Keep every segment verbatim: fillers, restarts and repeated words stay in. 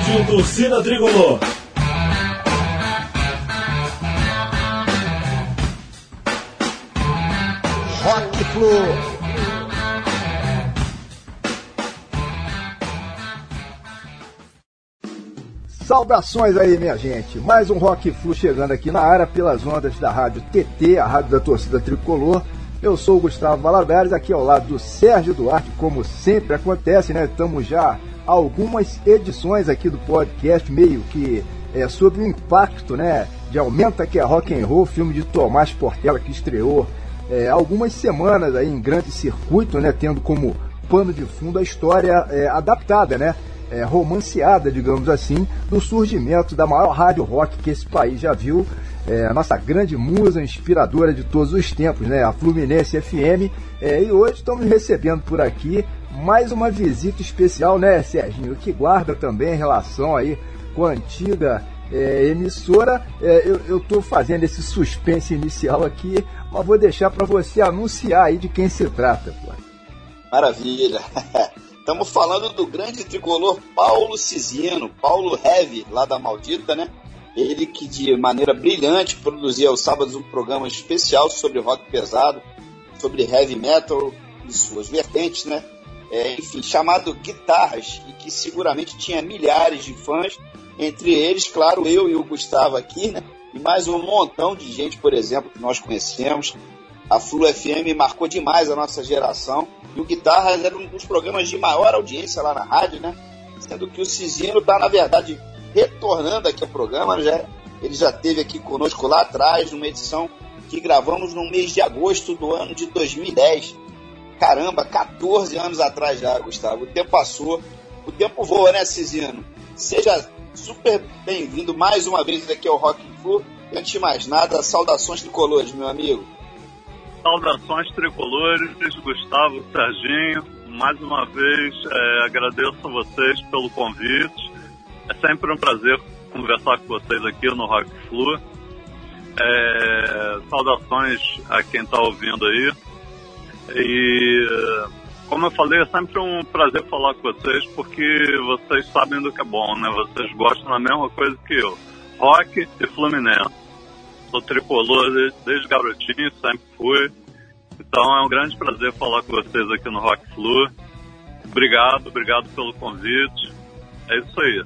Rádio Torcida Tricolor. Rock Flu. Saudações aí, minha gente. Mais um Rock Flu chegando aqui na área pelas ondas da Rádio T T, a Rádio da Torcida Tricolor. Eu sou o Gustavo Valadares, aqui ao lado do Sérgio Duarte, como sempre acontece, né? Estamos já há algumas edições aqui do podcast, meio que é, sobre o impacto, né, de Aumenta Que é Rock and Roll, filme de Tomás Portela, que estreou é, algumas semanas aí em grande circuito, né, tendo como pano de fundo a história é, adaptada, né, é, romanceada, digamos assim, do surgimento da maior rádio rock que esse país já viu, é, a nossa grande musa inspiradora de todos os tempos, né, a Fluminense F M, é, e hoje estamos recebendo por aqui mais uma visita especial, né, Serginho, que guarda também relação aí com a antiga é, emissora. É, eu estou fazendo esse suspense inicial aqui, mas vou deixar para você anunciar aí de quem se trata, pô. Maravilha. Estamos falando do grande tricolor Paulo Cisino, Paulo Heavy, lá da Maldita, né? Ele que de maneira brilhante produzia aos sábados um programa especial sobre rock pesado, sobre heavy metal e suas vertentes, né? É, enfim, chamado Guitarras, e que seguramente tinha milhares de fãs, entre eles, claro, eu e o Gustavo aqui, né? E mais um montão de gente, por exemplo, que nós conhecemos. A Flu F M marcou demais a nossa geração, e o Guitarras era um dos programas de maior audiência lá na rádio, né? Sendo que o Cisino está, na verdade, retornando aqui ao programa. Já, ele já esteve aqui conosco lá atrás, numa edição que gravamos no mês de agosto do ano de dois mil e dez. Caramba, catorze anos atrás já, Gustavo. O tempo passou, o tempo voa, né, Cisino? Seja super bem-vindo mais uma vez aqui ao Rock Flu. E antes de mais nada, saudações tricolores, meu amigo. Saudações tricolores, Gustavo, Serginho. Mais uma vez, é, agradeço a vocês pelo convite. É sempre um prazer conversar com vocês aqui no Rock Flu. É, saudações a quem está ouvindo aí. E, como eu falei, é sempre um prazer falar com vocês, porque vocês sabem do que é bom, né? Vocês gostam da mesma coisa que eu. Rock e Fluminense. Sou tricolor desde, desde garotinho, sempre fui. Então é um grande prazer falar com vocês aqui no Rock Flu. Obrigado, obrigado pelo convite. É isso aí.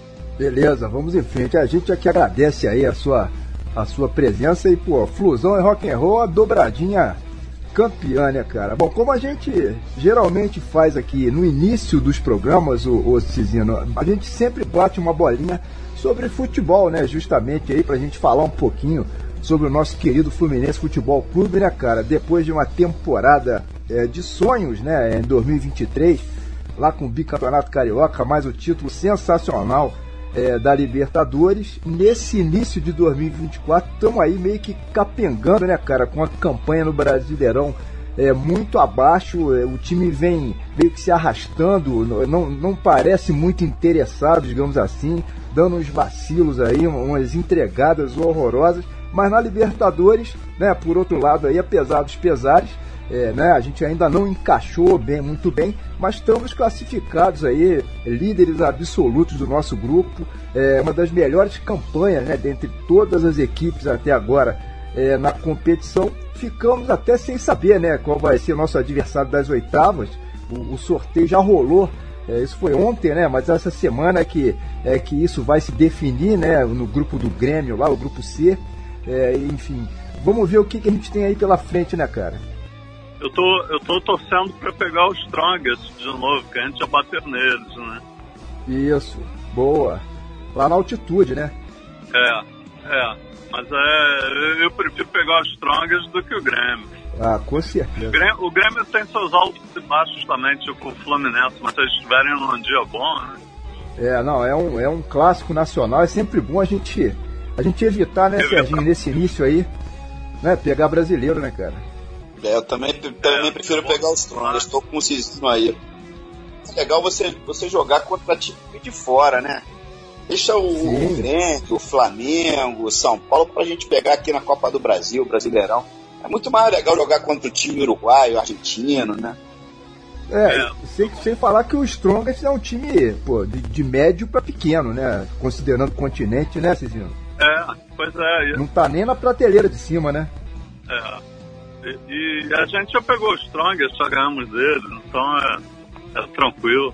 Beleza, vamos em frente. A gente aqui agradece aí a sua, a sua presença e, pô, Flusão e Rock and Roll, a dobradinha campeã, né, cara? Bom, como a gente geralmente faz aqui no início dos programas, o, o Cisino, a gente sempre bate uma bolinha sobre futebol, né? Justamente aí pra gente falar um pouquinho sobre o nosso querido Fluminense Futebol Clube, né, cara? Depois de uma temporada é, de sonhos, né, em dois mil e vinte e três, lá com o bicampeonato carioca, mais o título sensacional é, da Libertadores. Nesse início de dois mil e vinte e quatro, estamos aí meio que capengando, né, cara, com a campanha no Brasileirão é, muito abaixo. É, o time vem meio que se arrastando, não, não parece muito interessado, digamos assim, dando uns vacilos aí, umas entregadas horrorosas. Mas na Libertadores, né, por outro lado, aí, apesar dos pesares, é, né, a gente ainda não encaixou bem, muito bem, mas estamos classificados aí, líderes absolutos do nosso grupo, é, uma das melhores campanhas, né, dentre todas as equipes até agora é, na competição. Ficamos até sem saber, né, qual vai ser o nosso adversário das oitavas. O, o sorteio já rolou, é, isso foi ontem, né, mas essa semana é que, é que isso vai se definir, né, no grupo do Grêmio lá, o grupo C. É, enfim, vamos ver o que, que a gente tem aí pela frente, né, cara? Eu tô, eu tô torcendo pra pegar os Strongest de novo, que a gente já bateu neles, né? Isso, boa. Lá na altitude, né? É, é. Mas é, eu prefiro pegar os Strongest do que o Grêmio. Ah, com certeza. O Grêmio, o Grêmio tem seus altos e baixos também, tipo o Fluminense, mas se eles estiverem num dia bom, né? É, não, é um, é um clássico nacional, é sempre bom a gente... A gente evitar, né, Serginho, nesse início aí, né, pegar brasileiro, né, cara? É, eu também, também prefiro pegar os Strongest, estou com o Cisino aí. É legal você, você jogar contra time de fora, né? Deixa o, o Grêmio, o Flamengo, o São Paulo pra gente pegar aqui na Copa do Brasil, Brasileirão. É muito mais legal jogar contra o time uruguaio, argentino, né? É, é. Sem, sem falar que o Strongest é um time, pô, de, de médio para pequeno, né? Considerando o continente, né, Cizinho? É, pois é. Não tá nem na prateleira de cima, né? É. E, e a gente já pegou o Strongest, já ganhamos dele, então é, é tranquilo.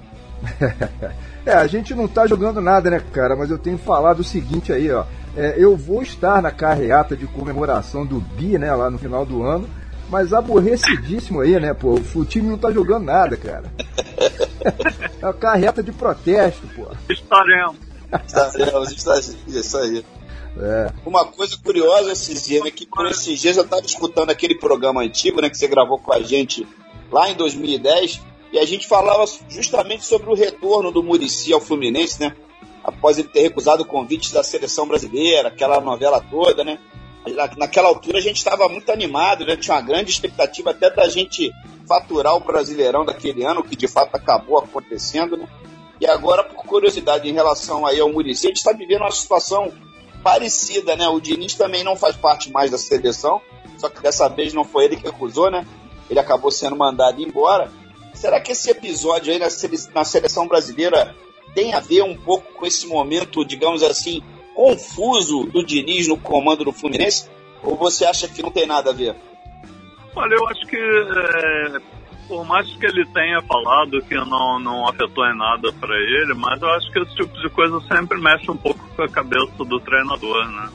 É, a gente não tá jogando nada, né, cara? Mas eu tenho falado o seguinte aí, ó. É, eu vou estar na carreata de comemoração do Bi, né, lá no final do ano, mas aborrecidíssimo aí, né, pô? O time não tá jogando nada, cara. É uma carreata de protesto, pô. Estaremos. Estaremos, estaremos, isso aí. É. Uma coisa curiosa, Cizinho, é que por esses dias eu estava escutando aquele programa antigo, né, que você gravou com a gente lá em dois mil e dez, e a gente falava justamente sobre o retorno do Muricy ao Fluminense, né, após ele ter recusado o convite da seleção brasileira, aquela novela toda, né. Naquela altura a gente estava muito animado, né, tinha uma grande expectativa até da gente faturar o Brasileirão daquele ano, que de fato acabou acontecendo, né. E agora, por curiosidade em relação aí ao Muricy, a gente está vivendo uma situação parecida, né? O Diniz também não faz parte mais da seleção, só que dessa vez não foi ele que recusou, né? Ele acabou sendo mandado embora. Será que esse episódio aí na, sele... na seleção brasileira tem a ver um pouco com esse momento, digamos assim, confuso do Diniz no comando do Fluminense? Ou você acha que não tem nada a ver? Olha, eu acho que é... por mais que ele tenha falado que não, não afetou em nada para ele, mas eu acho que esse tipo de coisa sempre mexe um pouco com a cabeça do treinador, né?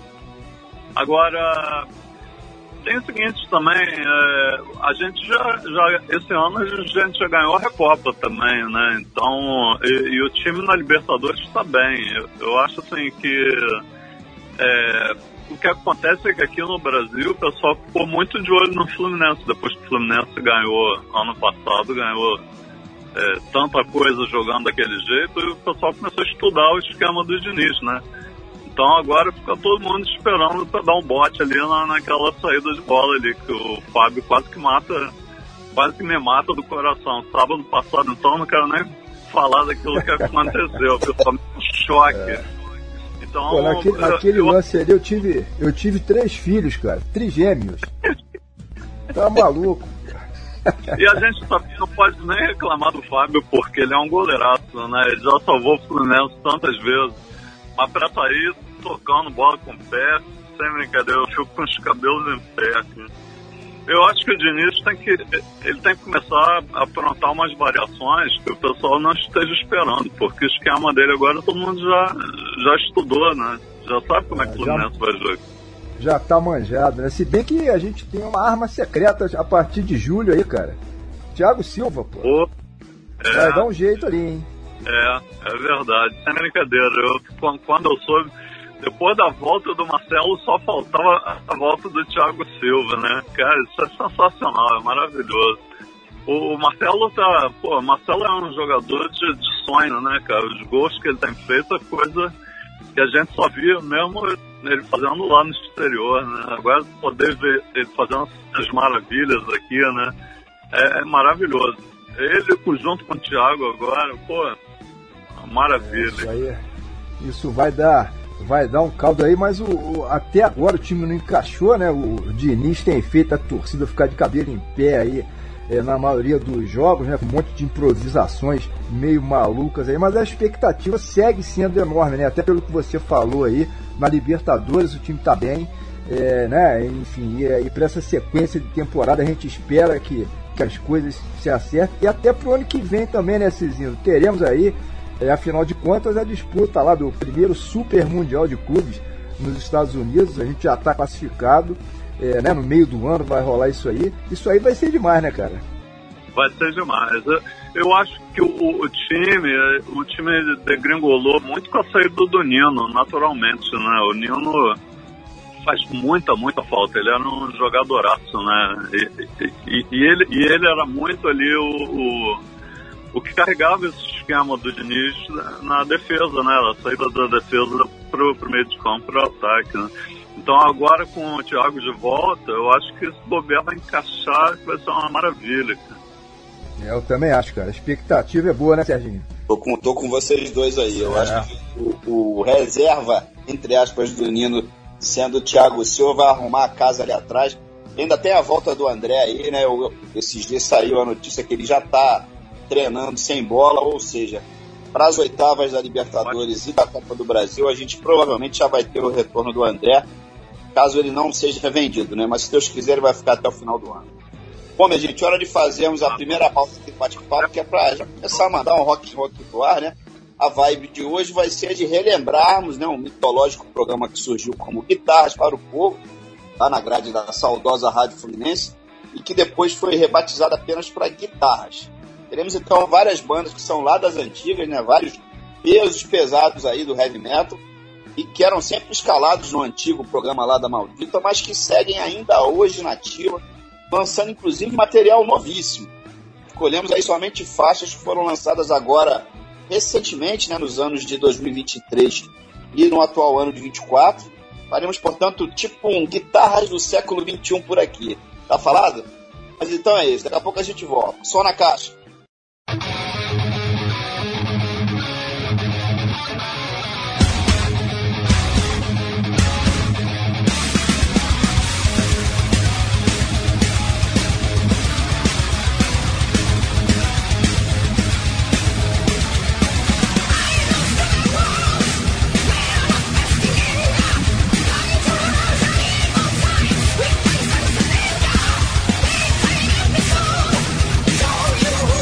Agora, tem o seguinte também, é, a gente já, já, esse ano a gente já ganhou a Recopa também, né? Então, e, e o time na Libertadores está bem. Eu, eu acho assim que é, o que acontece é que aqui no Brasil o pessoal ficou muito de olho no Fluminense, depois que o Fluminense ganhou ano passado, ganhou é, tanta coisa jogando daquele jeito, e o pessoal começou a estudar o esquema do Diniz, né? Então agora fica todo mundo esperando para dar um bote ali na, naquela saída de bola ali, que o Fábio quase que mata, quase que me mata do coração. Sábado passado, então, não quero nem falar daquilo que aconteceu, o pessoal me um choque. É. Então, Pô, naquele, naquele eu... lance ali eu tive, eu tive três filhos, cara, trigêmeos. Tá maluco. E a gente não pode nem reclamar do Fábio, porque ele é um goleiraço, né? Ele já salvou o Fluminense tantas vezes. Mas pra sair tocando bola com o pé, sem brincadeira, eu fico com os cabelos em pé aqui. Eu acho que o Diniz tem que, ele tem que começar a aprontar umas variações que o pessoal não esteja esperando, porque o esquema dele agora todo mundo já, já estudou, né? Já sabe como é, é que o Fluminense vai jogar. Já tá manjado, né? Se bem que a gente tem uma arma secreta a partir de julho aí, cara. Thiago Silva, pô. pô é, vai dar um jeito ali, hein? É, é verdade. Sem brincadeira. Eu, quando eu soube, depois da volta do Marcelo, só faltava a volta do Thiago Silva, né? Cara, isso é sensacional, é maravilhoso. O Marcelo tá... Pô, o Marcelo é um jogador de, de sonho, né, cara? Os gols que ele tem feito é coisa que a gente só via mesmo ele fazendo lá no exterior, né? Agora poder ver ele fazendo as maravilhas aqui, né? É, é maravilhoso. Ele junto com o Thiago agora, pô, maravilha. É, isso aí, isso vai dar, vai dar um caldo aí, mas o, o, até agora o time não encaixou, né? O Diniz tem feito a torcida ficar de cabelo em pé aí, é, na maioria dos jogos, né? Com um monte de improvisações meio malucas aí, mas a expectativa segue sendo enorme, né? Até pelo que você falou aí, na Libertadores o time tá bem, é, né? Enfim, e, e para essa sequência de temporada a gente espera que, que as coisas se acertem, e até pro ano que vem também, né, Cizinho? Teremos aí, é, afinal de contas, a disputa lá do primeiro Super Mundial de Clubes nos Estados Unidos. A gente já está classificado, é, né, no meio do ano vai rolar isso aí. Isso aí vai ser demais, né, cara? Vai ser demais. Eu, eu acho que o, o time o time degringolou muito com a saída do Nino, naturalmente, né? O Nino faz muita, muita falta. Ele era um jogadoraço, né? E, e, e, ele, e ele era muito ali o... o o que carregava esse esquema do Diniz na defesa, né? A saída da defesa pro, pro meio de campo, pro ataque, né? Então agora com o Thiago de volta, eu acho que esse bobear vai encaixar, que vai ser uma maravilha, cara. Eu também acho, cara. A expectativa é boa, né, Serginho? Tô com, tô com vocês dois aí. Eu é. acho que o, o reserva, entre aspas, do Nino, sendo o Thiago Silva, vai arrumar a casa ali atrás. Ainda tem a volta do André aí, né? Eu, esses dias saiu a notícia que ele já tá treinando sem bola, ou seja, para as oitavas da Libertadores e da Copa do Brasil, a gente provavelmente já vai ter o retorno do André, caso ele não seja vendido, né? Mas se Deus quiser, ele vai ficar até o final do ano. Bom, minha gente, hora de fazermos a primeira pauta aqui do bate-papo, que é para já começar a mandar um rock and roll aqui pro ar, né? A vibe de hoje vai ser de relembrarmos, né, um mitológico programa que surgiu como Guitarras para o Povo, lá na grade da saudosa Rádio Fluminense, e que depois foi rebatizado apenas para Guitarras. Teremos então várias bandas que são lá das antigas, né, vários pesos pesados aí do heavy metal, e que eram sempre escalados no antigo programa lá da Maldita, mas que seguem ainda hoje na ativa, lançando inclusive material novíssimo. Escolhemos aí somente faixas que foram lançadas agora recentemente, né, nos anos de dois mil e vinte e três e no atual ano de vinte e quatro. Faremos, portanto, tipo um Guitarras do século vinte e um por aqui. Tá falado? Mas então é isso, daqui a pouco a gente volta. Só na caixa. You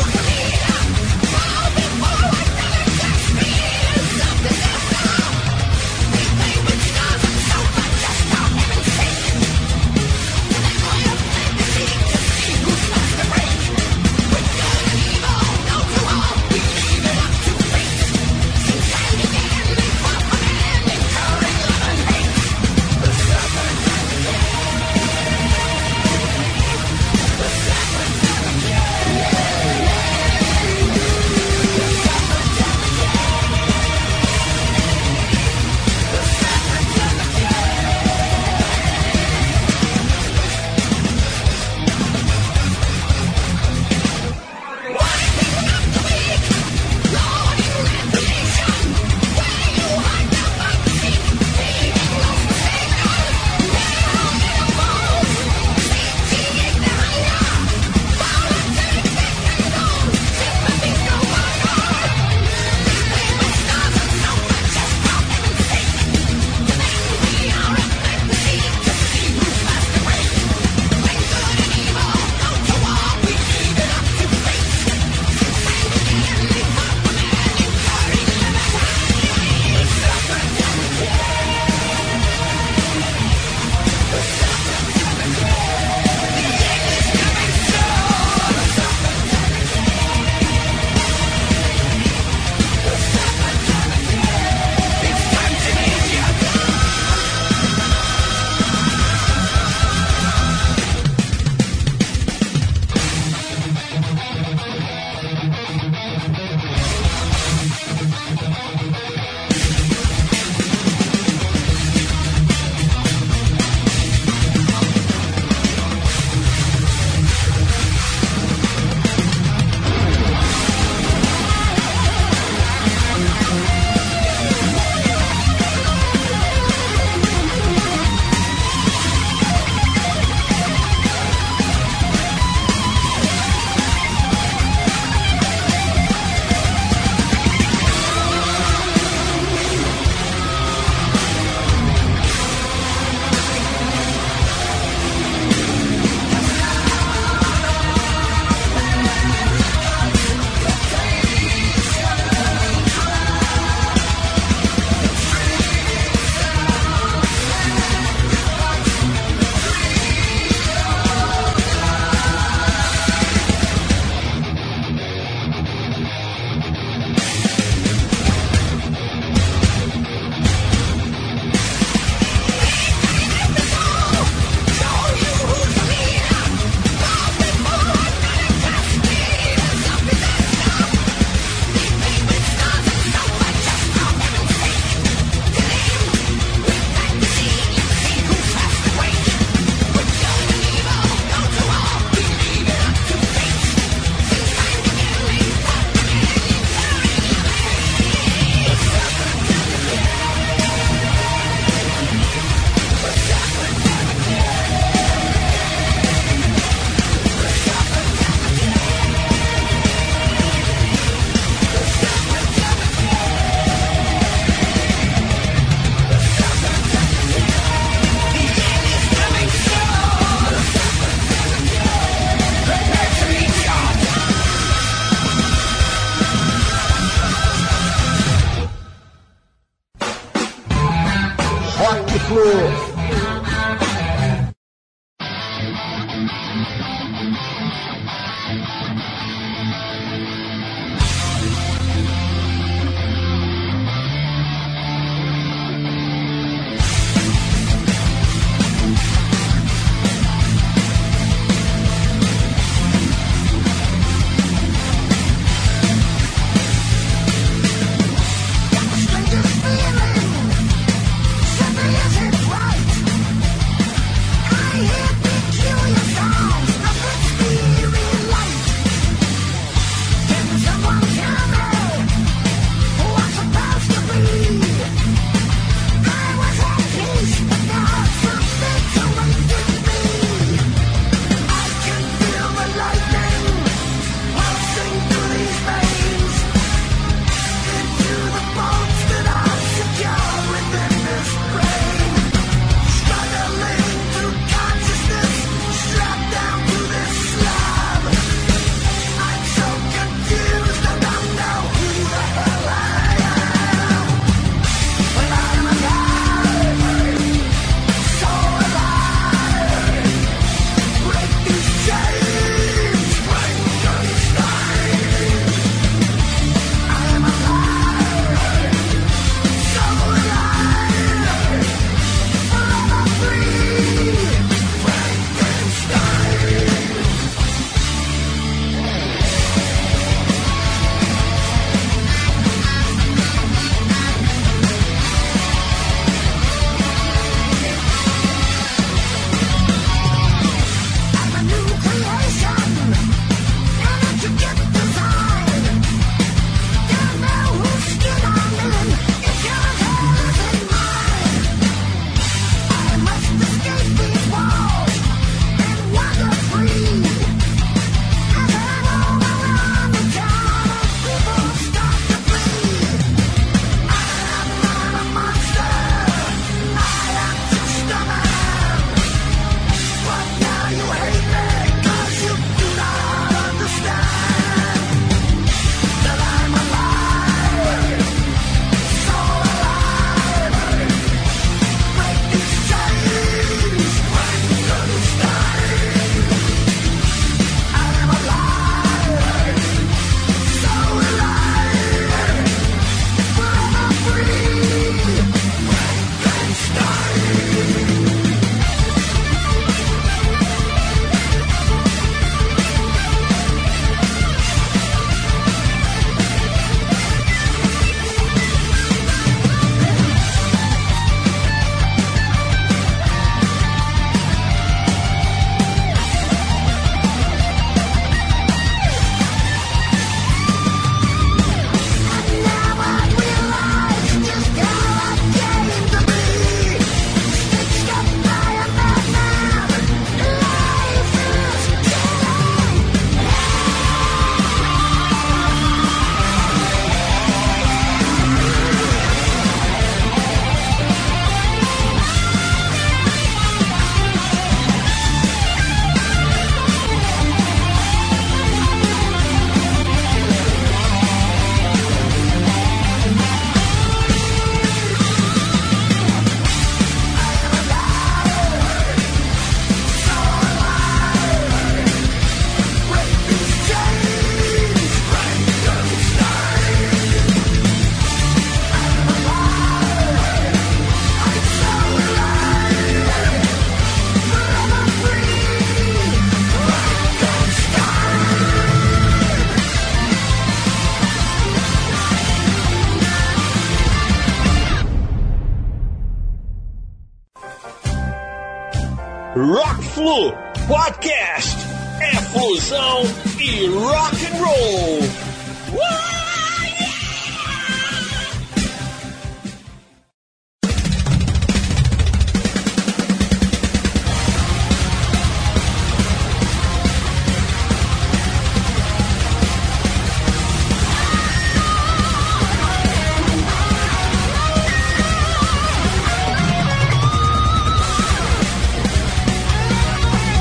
Rock Flu Podcast é fusão e rock and roll. Uau!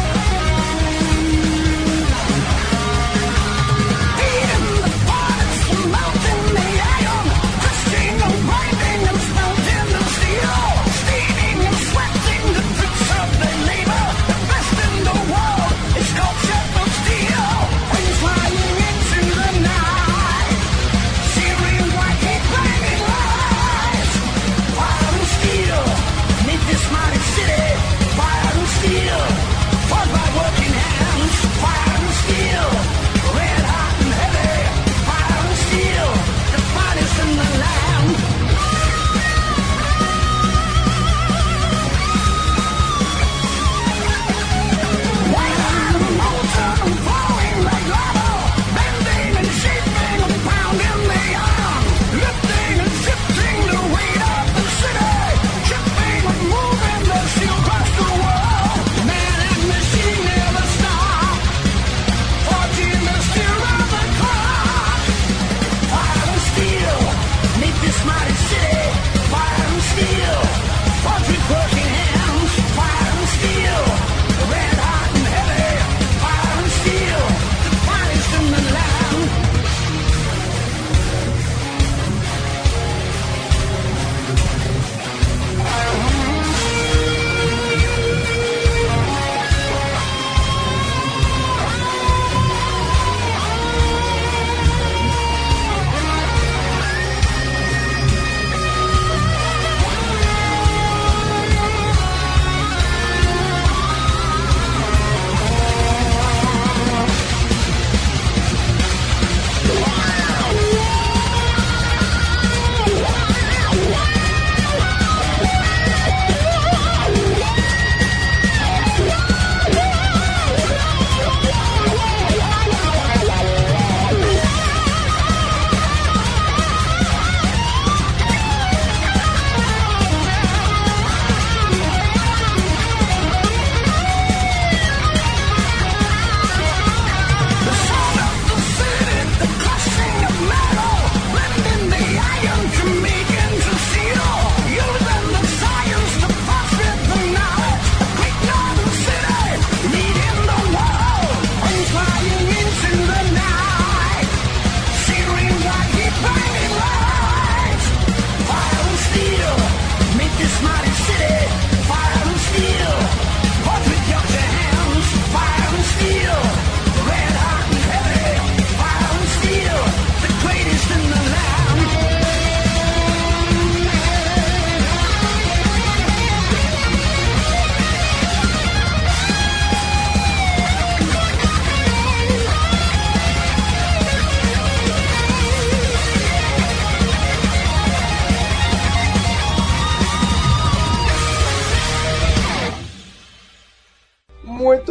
In the parts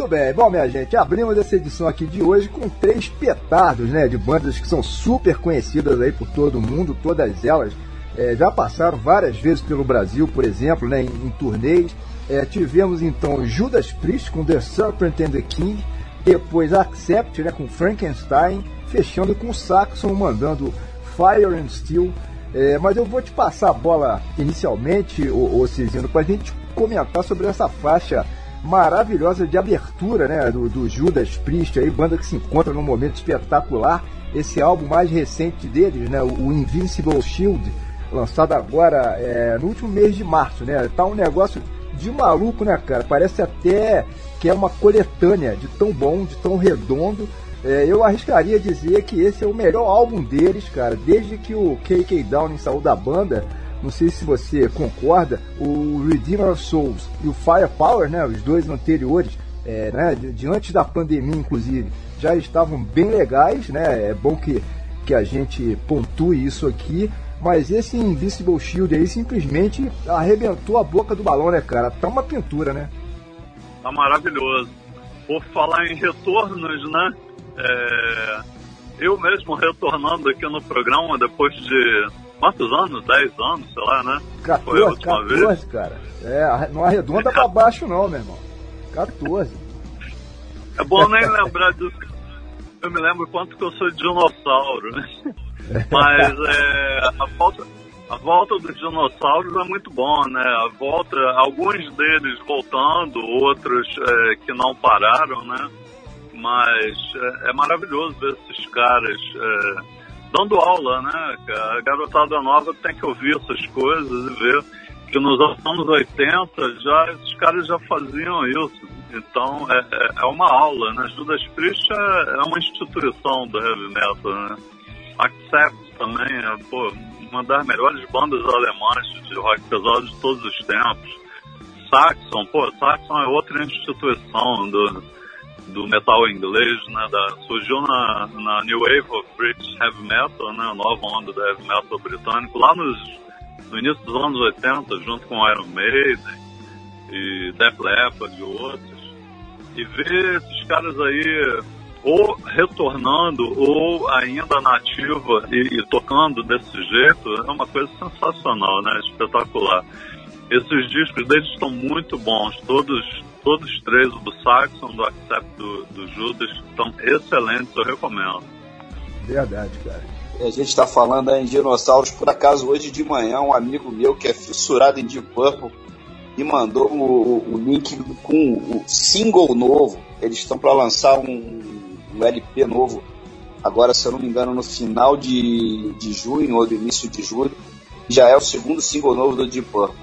Muito bem, bom, minha gente, abrimos essa edição aqui de hoje com três petardos, né, de bandas que são super conhecidas aí por todo mundo, todas elas é, já passaram várias vezes pelo Brasil, por exemplo, né, em, em turnês. É, tivemos então Judas Priest com The Serpent and the King, depois Accept, né, com Frankenstein, fechando com Saxon mandando Fire and Steel. É, mas eu vou te passar a bola inicialmente, ô, ô Cisino, para a gente comentar sobre essa faixa maravilhosa de abertura, né, do, do Judas Priest, aí, banda que se encontra num momento espetacular. Esse álbum mais recente deles, né, o Invincible Shield, lançado agora é, no último mês de março, né, tá um negócio de maluco, né, cara? Parece até que é uma coletânea de tão bom, de tão redondo. É, eu arriscaria dizer que esse é o melhor álbum deles, cara, desde que o K K Downing saiu da banda. Não sei se você concorda. O Redeemer of Souls e o Firepower, né, os dois anteriores, é, né, de, de antes da pandemia, inclusive, já estavam bem legais, né? É bom que, que a gente pontue isso aqui. Mas esse Invincible Shield aí simplesmente arrebentou a boca do balão, né, cara? Tá uma pintura, né? Tá maravilhoso. Por falar em retornos, né? É... Eu mesmo retornando aqui no programa depois de quantos anos? dez anos, sei lá, né? quatorze, Foi a última quatorze, vez. cara. É, não arredonda pra baixo não, meu irmão. quatorze. É bom nem lembrar disso. Eu me lembro quanto que eu sou dinossauro, né? Mas é, a, volta, a volta dos dinossauros é muito bom, né? A volta, alguns deles voltando, outros é, que não pararam, né? Mas é, é maravilhoso ver esses caras é, dando aula, né? A garotada nova tem que ouvir essas coisas e ver que nos anos oitenta já, esses caras já faziam isso. Então é, é, é uma aula, né? Judas Priest é, é uma instituição do heavy metal, né? Accept também é, pô, uma das melhores bandas alemãs de rock pesado de todos os tempos. Saxon, pô, Saxon é outra instituição do, do metal inglês, né? Da, surgiu na, na New Wave of British Heavy Metal, né? A nova onda do heavy metal britânico, lá nos, no início dos anos oitenta, junto com Iron Maiden e Def Leppard e outros. E ver esses caras aí ou retornando, ou ainda na ativa e, e tocando desse jeito, é uma coisa sensacional, né? Espetacular. Esses discos deles estão muito bons, todos, todos três, o do Saxon, do Accept, do, do Judas, estão excelentes, eu recomendo. Verdade, cara. A gente está falando aí em dinossauros, por acaso hoje de manhã um amigo meu que é fissurado em Deep Purple me mandou o, o link com o single novo. Eles estão para lançar um um L P novo, agora, se eu não me engano, no final de, de junho ou do início de julho, já é o segundo single novo do Deep Purple.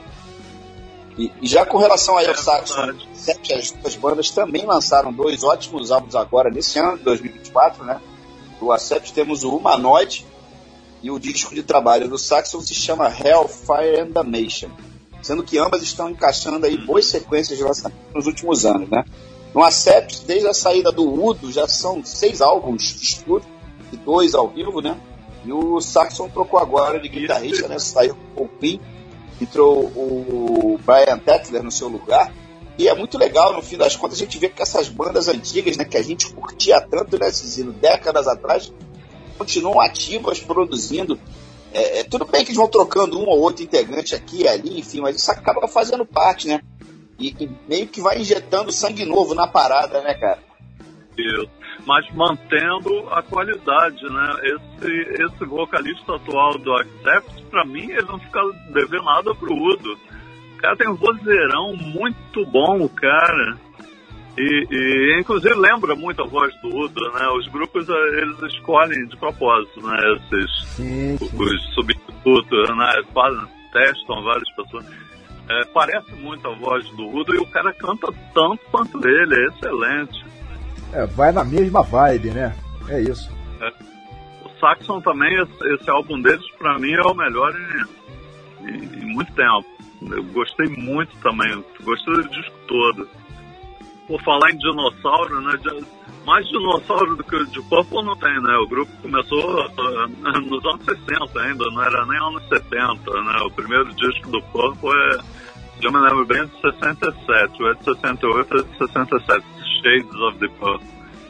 E, e já com relação aí ao Saxon, as duas bandas também lançaram dois ótimos álbuns agora, nesse ano de dois mil e vinte e quatro, né? Do Accept temos o Humanoid, e o disco de trabalho do Saxon se chama Hellfire and Damnation, sendo que ambas estão encaixando aí boas sequências de lançamento nos últimos anos, né? No Accept, desde a saída do Udo, já são seis álbuns de estúdio e dois ao vivo, né? E o Saxon trocou agora de guitarrista, né? Saiu o Pin, entrou o Brian Tetler no seu lugar. E é muito legal, no fim das contas, a gente vê que essas bandas antigas, né? Que a gente curtia tanto, né, Cisino, décadas atrás, continuam ativas, produzindo. É, é, tudo bem que eles vão trocando um ou outro integrante aqui e ali, enfim, mas isso acaba fazendo parte, né? E, e meio que vai injetando sangue novo na parada, né, cara? Isso. Mas mantendo a qualidade, né? Esse, esse vocalista atual do Accept, pra mim, ele não fica devendo nada pro Udo. O cara tem um vozeirão muito bom, cara. E, e inclusive lembra muito a voz do Udo, né? Os grupos, eles escolhem de propósito, né? Esses, sim, sim. Os substitutos, né? Fazem, testam várias pessoas. É, parece muito a voz do Udo e o cara canta tanto quanto ele, é excelente. É, vai na mesma vibe, né? É isso. É. O Saxon também, esse, esse álbum deles, pra mim, é o melhor em, em, em muito tempo. Eu gostei muito também, gostei do disco todo. Por falar em dinossauro, né? Mais dinossauro do que o de Purple não tem, né? O grupo começou uh, nos anos sessenta ainda, não era nem anos setenta, né? O primeiro disco do Purple é, eu me lembro bem, de sessenta e sete, o é de sessenta e oito, é de sessenta e sete. Shades of the Purple.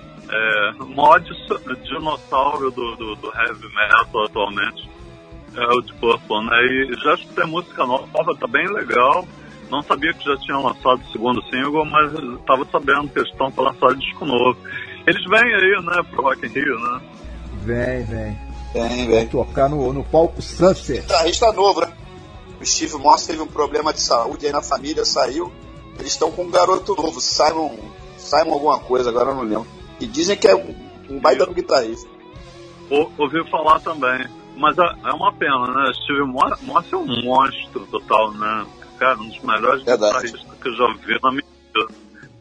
É, o maior dinossauro do, do, do heavy metal atualmente é o Deep Purple, né? E já escutei música nova, tá bem legal. Não sabia que já tinham lançado o segundo single, mas estava sabendo que eles estão para lançar disco novo. Eles vêm aí, né, pro Rock in Rio, né? Vem, vem. Vem, vem. Tocar no, no palco Sunset. Guitarrista novo, né? O Steve Morse teve um problema de saúde aí na família, saiu. Eles estão com um garoto novo, Simon, Simon alguma coisa, agora eu não lembro. E dizem que é um, um baita do guitarrista. Ou, ouvi falar também. Mas é, é uma pena, né? Steve Morse, Morse é um monstro total, né? Cara, um dos melhores Verdade. guitarristas que eu já vi na minha vida.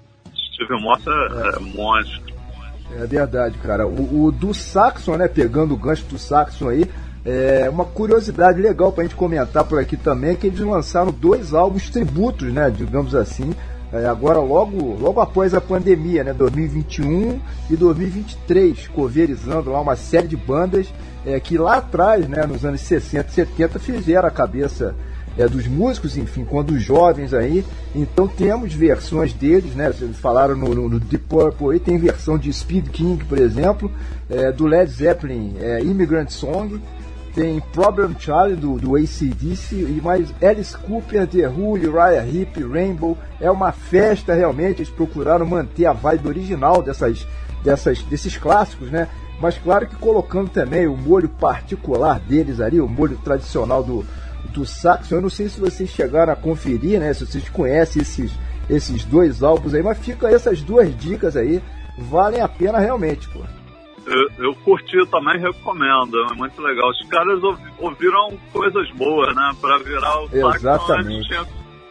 Steve Morse é, é. é monstro. É verdade, cara. O, o do Saxon, né? Pegando o gancho do Saxon aí, é uma curiosidade legal pra gente comentar por aqui também, que eles lançaram dois álbuns tributos, né? Digamos assim, é, agora logo, logo após a pandemia, né? dois mil e vinte e um e dois mil e vinte e três, coverizando lá uma série de bandas é, que lá atrás, né? Nos anos sessenta e setenta, fizeram a cabeça É, dos músicos, enfim, quando jovens aí. Então temos versões deles, né? Vocês falaram no, no, no Deep Purple aí, tem versão de Speed King, por exemplo, é, do Led Zeppelin, é, Immigrant Song, tem Problem Child do, do A C D C, e mais Alice Cooper, The Who, Uriah Heep, Rainbow. É uma festa realmente, eles procuraram manter a vibe original dessas, dessas, desses clássicos, né? Mas claro que colocando também o molho particular deles ali, o molho tradicional do do Saxon. Eu não sei se vocês chegaram a conferir, né? Se vocês conhecem esses, esses dois álbuns aí, mas fica essas duas dicas aí, valem a pena realmente, pô. Eu, eu curti também, recomendo, é muito legal. Os caras ouviram coisas boas, né? Pra virar o Saxon. Exatamente. Tinha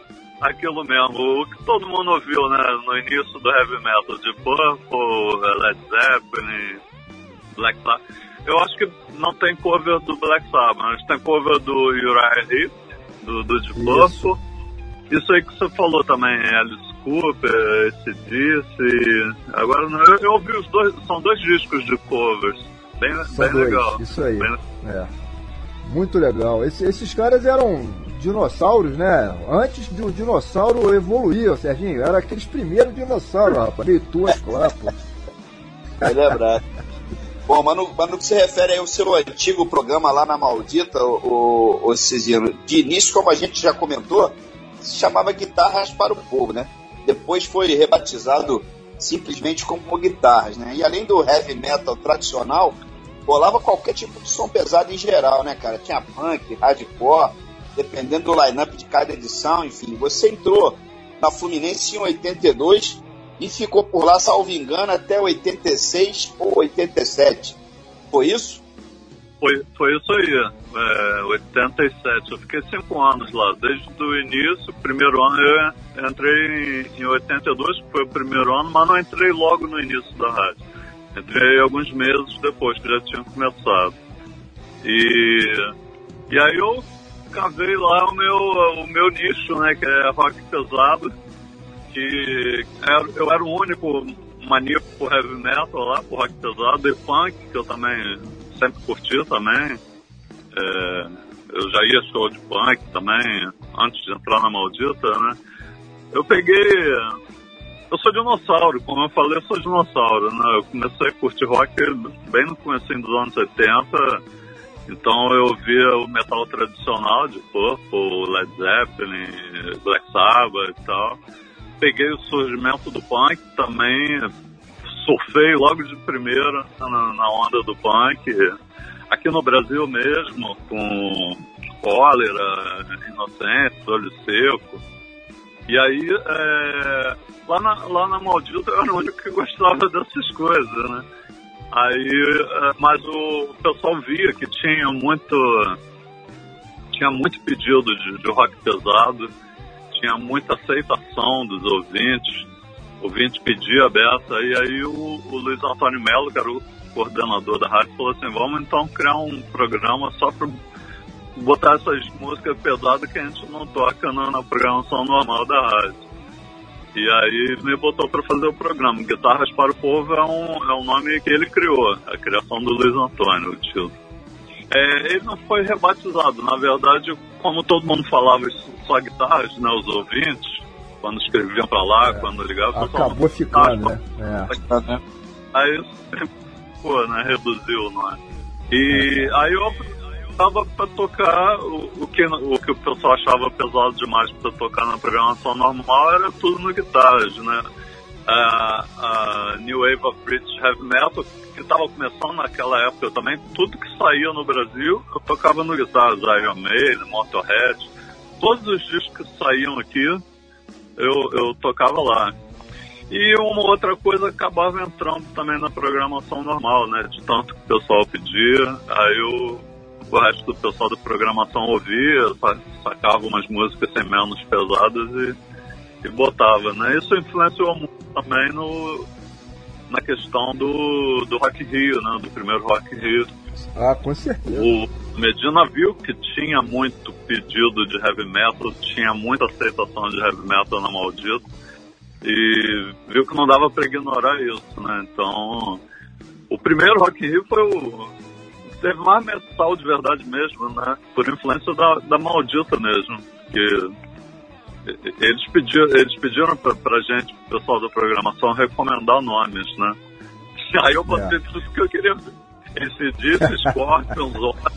aquilo mesmo, o que todo mundo ouviu, né? No início do heavy metal, de Purple, Led Zeppelin, Black Sabbath. Eu acho que não tem cover do Black Sabbath, mas tem cover do Uriah Heep, do, do Deep Purple. Isso aí que você falou também, Alice Cooper, A C D C. Agora, eu, eu ouvi os dois, são dois discos de covers. Bem, bem dois, legal. Isso aí. Bem... É. Muito legal. Esse, esses caras eram dinossauros, né? Antes do dinossauro evoluir, Serginho. Era aqueles primeiros dinossauros, rapaz. Meio tosco lá, pô. Vai lembrar. Bom, mas no, mas no que se refere aí ao seu antigo programa lá na Maldita, o, o, o Cisino, de início, como a gente já comentou, se chamava Guitarras para o Povo, né? Depois foi rebatizado simplesmente como Guitarras, né? E além do heavy metal tradicional, rolava qualquer tipo de som pesado em geral, né, cara? Tinha punk, hardcore, dependendo do line-up de cada edição, enfim. Você entrou na Fluminense em oitenta e dois e ficou por lá, salvo engano, até oitenta e seis ou oitenta e sete. Foi isso? Foi, foi isso aí, é, oitenta e sete. Eu fiquei cinco anos lá, desde o início. O primeiro ano eu entrei em, em oitenta e dois, que foi o primeiro ano, mas não entrei logo no início da rádio. Entrei alguns meses depois, que já tinha começado. E, e aí eu cavei lá o meu, o meu nicho, né, que é rock pesado, que era, eu era o único maníaco por heavy metal lá, por rock pesado, e punk, que eu também sempre curti também. É, eu já ia show de punk também, antes de entrar na Maldita, né. Eu peguei... Eu sou dinossauro, como eu falei, eu sou dinossauro, né? Eu comecei a curtir rock bem no comecinho dos anos oitenta, então eu via o metal tradicional de Purple, Led Zeppelin, Black Sabbath e tal. Peguei o surgimento do punk também, surfei logo de primeira na, na onda do punk, aqui no Brasil mesmo, com Cólera, Inocentes, Olho Seco. E aí, é, lá, na, lá na Maldita eu era o único que gostava dessas coisas, né? Aí, é, mas o, o pessoal via que tinha muito, tinha muito pedido de, de rock pesado, tinha muita aceitação dos ouvintes, o ouvinte pedia a beça, e aí o, o Luiz Antônio Melo, que era o coordenador da rádio, falou assim, vamos então criar um programa só para botar essas músicas pesadas que a gente não toca na, na programação normal da rádio. E aí me botou para fazer o programa. Guitarras para o Povo é um, é um nome que ele criou, a criação do Luiz Antônio, o título. É, ele não foi rebatizado, na verdade, como todo mundo falava só guitarras, né, os ouvintes, quando escreviam pra lá, é. quando ligavam. Acabou ficando, né? É. Aí isso, pô, né, reduziu, não é? E é. aí eu tava pra tocar o, o, que, o que o pessoal achava pesado demais pra tocar na programação normal, era tudo no Guitarras, né? A, a New Wave of British Heavy Metal, que estava começando naquela época também, tudo que saía no Brasil, eu tocava no Guitarras, Iron Maiden, Motorhead, todos os discos que saíam aqui, eu, eu tocava lá. E uma outra coisa acabava entrando também na programação normal, né, de tanto que o pessoal pedia, aí eu, o resto do pessoal da programação ouvia, sacava umas músicas sem menos pesadas e, e botava, né. Isso influenciou muito também no, na questão do, do Rock in Rio, né, do primeiro Rock in Rio. Ah, com certeza. O Medina viu que tinha muito pedido de heavy metal, tinha muita aceitação de heavy metal na Maldita, e viu que não dava para ignorar isso, né, então o primeiro Rock in Rio foi o teve mais metal de verdade mesmo, né, por influência da, da Maldita mesmo, que Eles pediram, eles pediram pra, pra gente, pro pessoal da programação, recomendar nomes, né? Aí eu botei yeah. tudo que eu queria ver. Esse disco, Scorpions,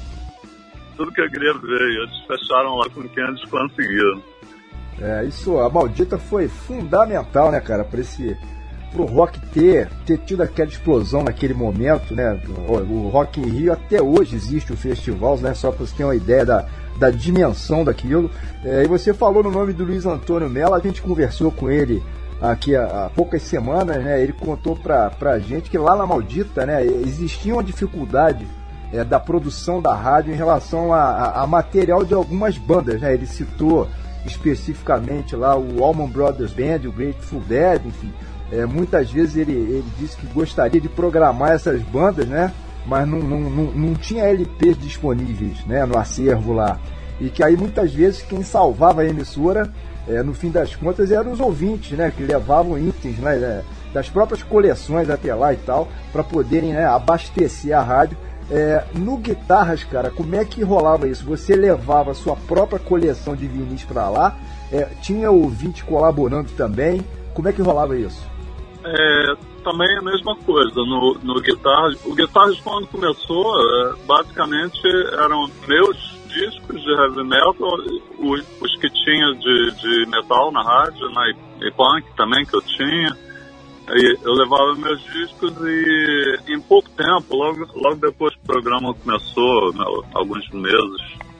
tudo que eu queria ver. E eles fecharam lá com quem eles conseguiram. É, isso, a Maldita foi fundamental, né, cara, pra esse... pro rock ter, ter tido aquela explosão naquele momento, né? O, o Rock in Rio, até hoje existe o festival, né? Só pra você ter uma ideia da, da dimensão daquilo. É, e você falou no nome do Luiz Antônio Mello, a gente conversou com ele aqui há, há poucas semanas, né? Ele contou pra, pra gente que lá na Maldita, né, existia uma dificuldade é, da produção da rádio em relação a, a, a material de algumas bandas, né? Ele citou especificamente lá o Allman Brothers Band, o Grateful Dead, enfim. É, muitas vezes ele, ele disse que gostaria de programar essas bandas, né? Mas não, não, não, não tinha L Ps disponíveis, né, no acervo lá. E que aí muitas vezes quem salvava a emissora, é, no fim das contas, eram os ouvintes, né? Que levavam itens, né, das próprias coleções até lá e tal, para poderem, né, abastecer a rádio. É, no Guitarras, cara, como é que rolava isso? Você levava a sua própria coleção de vinis para lá? É, tinha ouvinte colaborando também? Como é que rolava isso? É, também a mesma coisa no, no Guitarras. O Guitarras, quando começou, é, basicamente eram meus discos de heavy metal, os, os que tinha de, de metal na rádio, né, e, e punk também que eu tinha. E eu levava meus discos e em pouco tempo, logo, logo depois que o programa começou, né, alguns meses,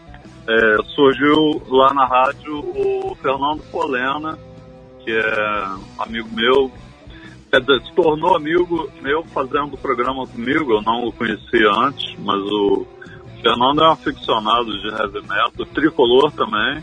é, surgiu lá na rádio o Fernando Polena, que é amigo meu, quer dizer, se tornou amigo meu fazendo o programa comigo. Eu não o conhecia antes, mas o Fernando é um aficionado de heavy metal, tricolor também,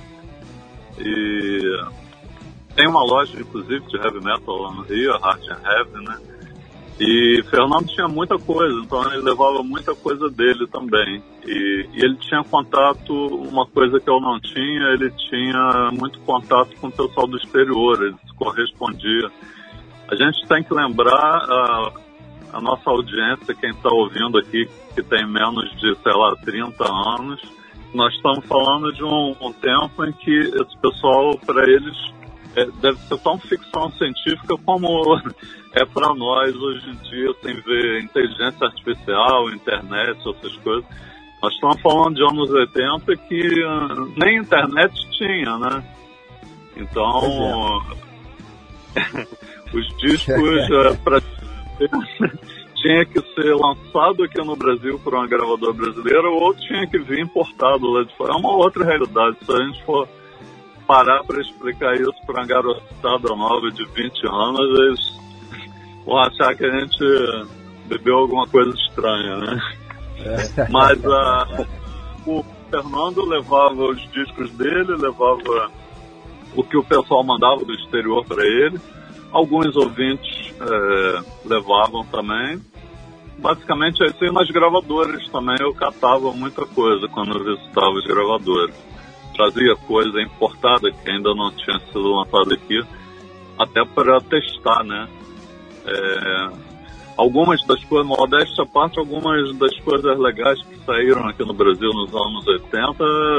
e tem uma loja, inclusive, de heavy metal lá no Rio, a Heart and Heavy, né? E Fernando tinha muita coisa, então ele levava muita coisa dele também. E, e ele tinha contato, uma coisa que eu não tinha, ele tinha muito contato com o pessoal do exterior, ele se correspondia. A gente tem que lembrar a, a nossa audiência, quem está ouvindo aqui, que tem menos de, sei lá, trinta anos, nós estamos falando de um, um tempo em que esse pessoal, para eles, É, deve ser tão ficção científica como é para nós hoje em dia, sem ver inteligência artificial, internet, essas coisas. Nós estamos falando de anos oitenta que uh, nem internet tinha, né? Então, é. os discos uh, pra... tinha que ser lançado aqui no Brasil por uma gravadora brasileira ou tinha que vir importado lá de fora. É uma outra realidade. Se a gente for parar para explicar isso para uma garotada nova de vinte anos, eles vão achar que a gente bebeu alguma coisa estranha, né? É. Mas uh, o Fernando levava os discos dele, levava o que o pessoal mandava do exterior para ele. Alguns ouvintes é, levavam também. Basicamente, assim, nas gravadoras também eu catava muita coisa quando eu visitava as gravadoras. Trazia coisa importada que ainda não tinha sido lançada aqui, até para testar, né? É, algumas das coisas, modéstia à parte, algumas das coisas legais que saíram aqui no Brasil nos anos oitenta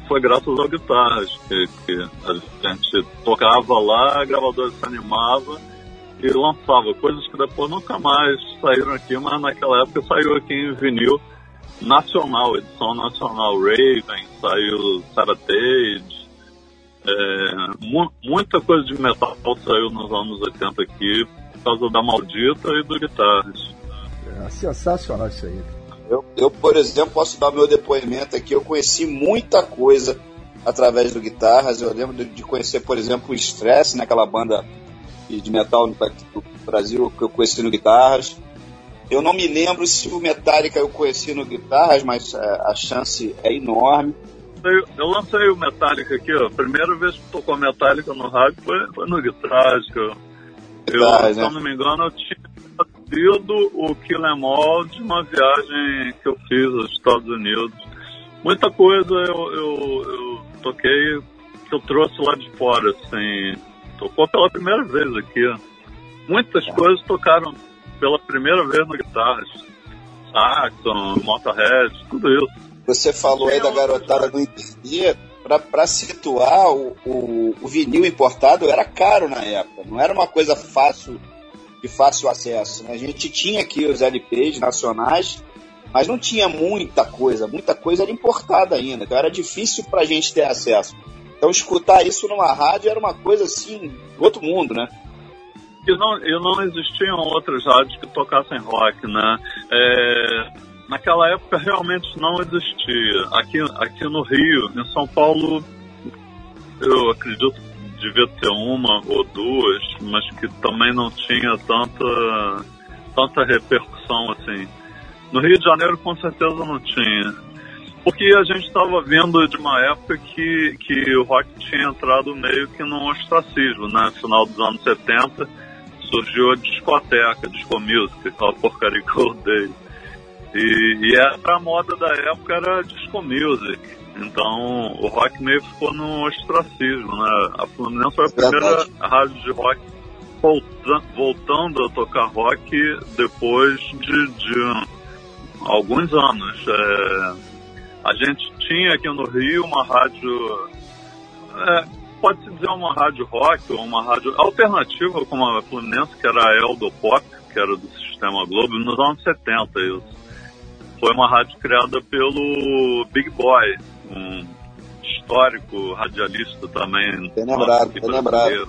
foi graças ao Guitarras, que, que a gente tocava lá, a gravadora se animava e lançava coisas que depois nunca mais saíram aqui, mas naquela época saiu aqui em vinil nacional, edição nacional. Raven, saiu Saratage, é, mu- muita coisa de metal saiu nos anos oitenta aqui por causa da Maldita e do Guitarras. É sensacional isso aí. Eu, eu, por exemplo, posso dar meu depoimento aqui. Eu conheci muita coisa através do Guitarras. Eu lembro de, de conhecer, por exemplo, o Stress, naquela banda de metal no Brasil que eu conheci no Guitarras. Eu não me lembro se o Metallica eu conheci no Guitarras, mas é, a chance é enorme. Eu, eu lancei o Metallica aqui, ó. A primeira vez que tocou Metallica no rádio foi, foi no Guitarras. Que eu, eu, se eu não me engano, eu tinha sido o Kill Em All de uma viagem que eu fiz aos Estados Unidos. Muita coisa eu, eu, eu toquei que eu trouxe lá de fora, assim. Tocou pela primeira vez aqui. Muitas é. coisas tocaram pela primeira vez no Guitarras. Saxon, Motorhead, tudo isso. Você falou aí da garotada do entender. Pra, pra situar, o, o, o vinil importado era caro na época. Não era uma coisa fácil, de fácil acesso, né? A gente tinha aqui os L Ps nacionais, mas não tinha muita coisa. Muita coisa era importada ainda. Então era difícil pra gente ter acesso. Então escutar isso numa rádio era uma coisa assim, do outro mundo, né? E não, e não existiam outras rádios que tocassem rock, né? É... Naquela época realmente não existia. Aqui, aqui no Rio, em São Paulo, eu acredito que devia ter uma ou duas, mas que também não tinha tanta, tanta repercussão assim. No Rio de Janeiro, com certeza não tinha. Porque a gente estava vindo de uma época que, que o rock tinha entrado meio que num ostracismo, né? No final dos anos setenta, surgiu a discoteca, disco music, aquela porcaria que eu odeio. E, e era a moda da época, era disco music. Então o rock meio ficou no ostracismo, né? A Fluminense foi a primeira rádio de rock volta, voltando a tocar rock depois de, de alguns anos. É, a gente tinha aqui no Rio uma rádio, é, pode-se dizer uma rádio rock, ou uma rádio alternativa como a Fluminense, que era a Eldo Pop, que era do Sistema Globo, nos anos setenta isso. Foi uma rádio criada pelo Big Boy, um histórico radialista também. Bem lembrado, bem lembrado.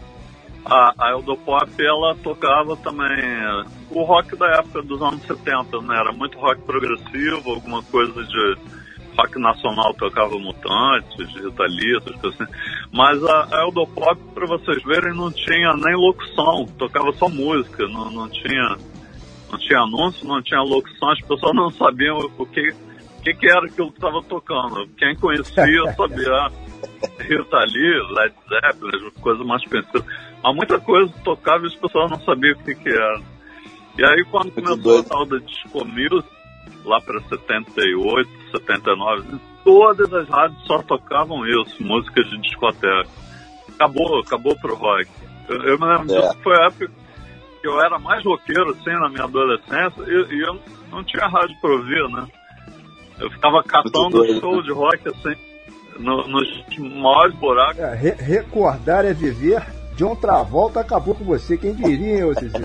A, a Eldopop, ela tocava também o rock da época dos anos setenta, né? Era muito rock progressivo, alguma coisa de rock nacional, tocava Mutantes, Rita Lee, essas coisas assim. Mas a, a Eldopop, para vocês verem, não tinha nem locução, tocava só música, não, não tinha... Não tinha anúncio, não tinha locução, as pessoas não sabiam o que, o que, que era aquilo que estava tocando. Quem conhecia sabia Rita Lee, Led Zeppelin, coisas mais conhecidas. Mas muita coisa tocava e as pessoas não sabiam o que, que era. E aí quando Muito começou doido. a tal da Disco Music, lá para setenta e oito, setenta e nove, todas as rádios só tocavam isso, músicas de discoteca. Acabou, acabou pro rock. Eu, eu me lembro disso, É. foi a época que eu era mais roqueiro, assim, na minha adolescência, e, e eu não tinha rádio pra ouvir, né? Eu ficava catando doido, show né? de rock, assim, no, nos maiores buracos. É, re- recordar é viver. John Travolta acabou com você, quem diria, hein, ô Cecílio?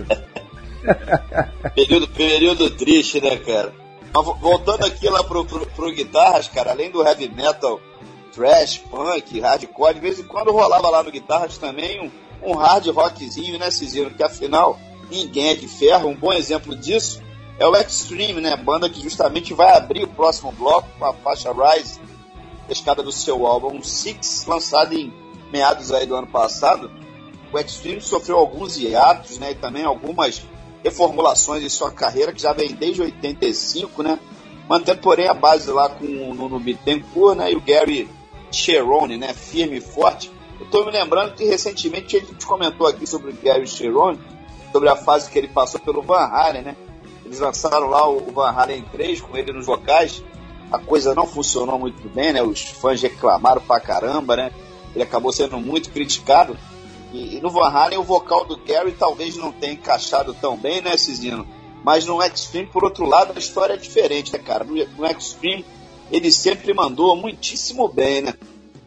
Período, período triste, né, cara? Mas vo- voltando aqui lá pro, pro, pro Guitarras, cara, além do heavy metal, thrash, punk, hardcore, de vez em quando rolava lá no Guitarras também um, um hard rockzinho, né, Cizino? Que afinal, ninguém é de ferro. Um bom exemplo disso é o Extreme, né? Banda que justamente vai abrir o próximo bloco com a faixa Rise, pescada do seu álbum Six, lançado em meados aí do ano passado. O Extreme sofreu alguns hiatos, né, e também algumas reformulações em sua carreira, que já vem desde oitenta e cinco, né, mantendo, porém, a base lá com o Nuno Bittencourt, né, e o Gary Cherone, né, firme e forte. Eu estou me lembrando que recentemente a gente comentou aqui sobre o Gary Cherone, sobre a fase que ele passou pelo Van Halen, né. Eles lançaram lá o Van Halen três com ele nos vocais. A coisa não funcionou muito bem, né, os fãs reclamaram pra caramba, né, ele acabou sendo muito criticado. E, e no Van Halen o vocal do Gary talvez não tenha encaixado tão bem, né, Cizino? Mas no Extreme, por outro lado, a história é diferente, né, cara? No, no Extreme, ele sempre mandou muitíssimo bem, né?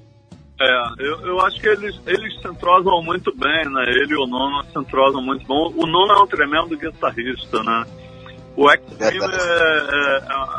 É, eu, eu acho que eles, eles se entrosam muito bem, né? Ele e o Nono se entrosam muito bom. O Nono é um tremendo guitarrista, né? O Extreme é, é,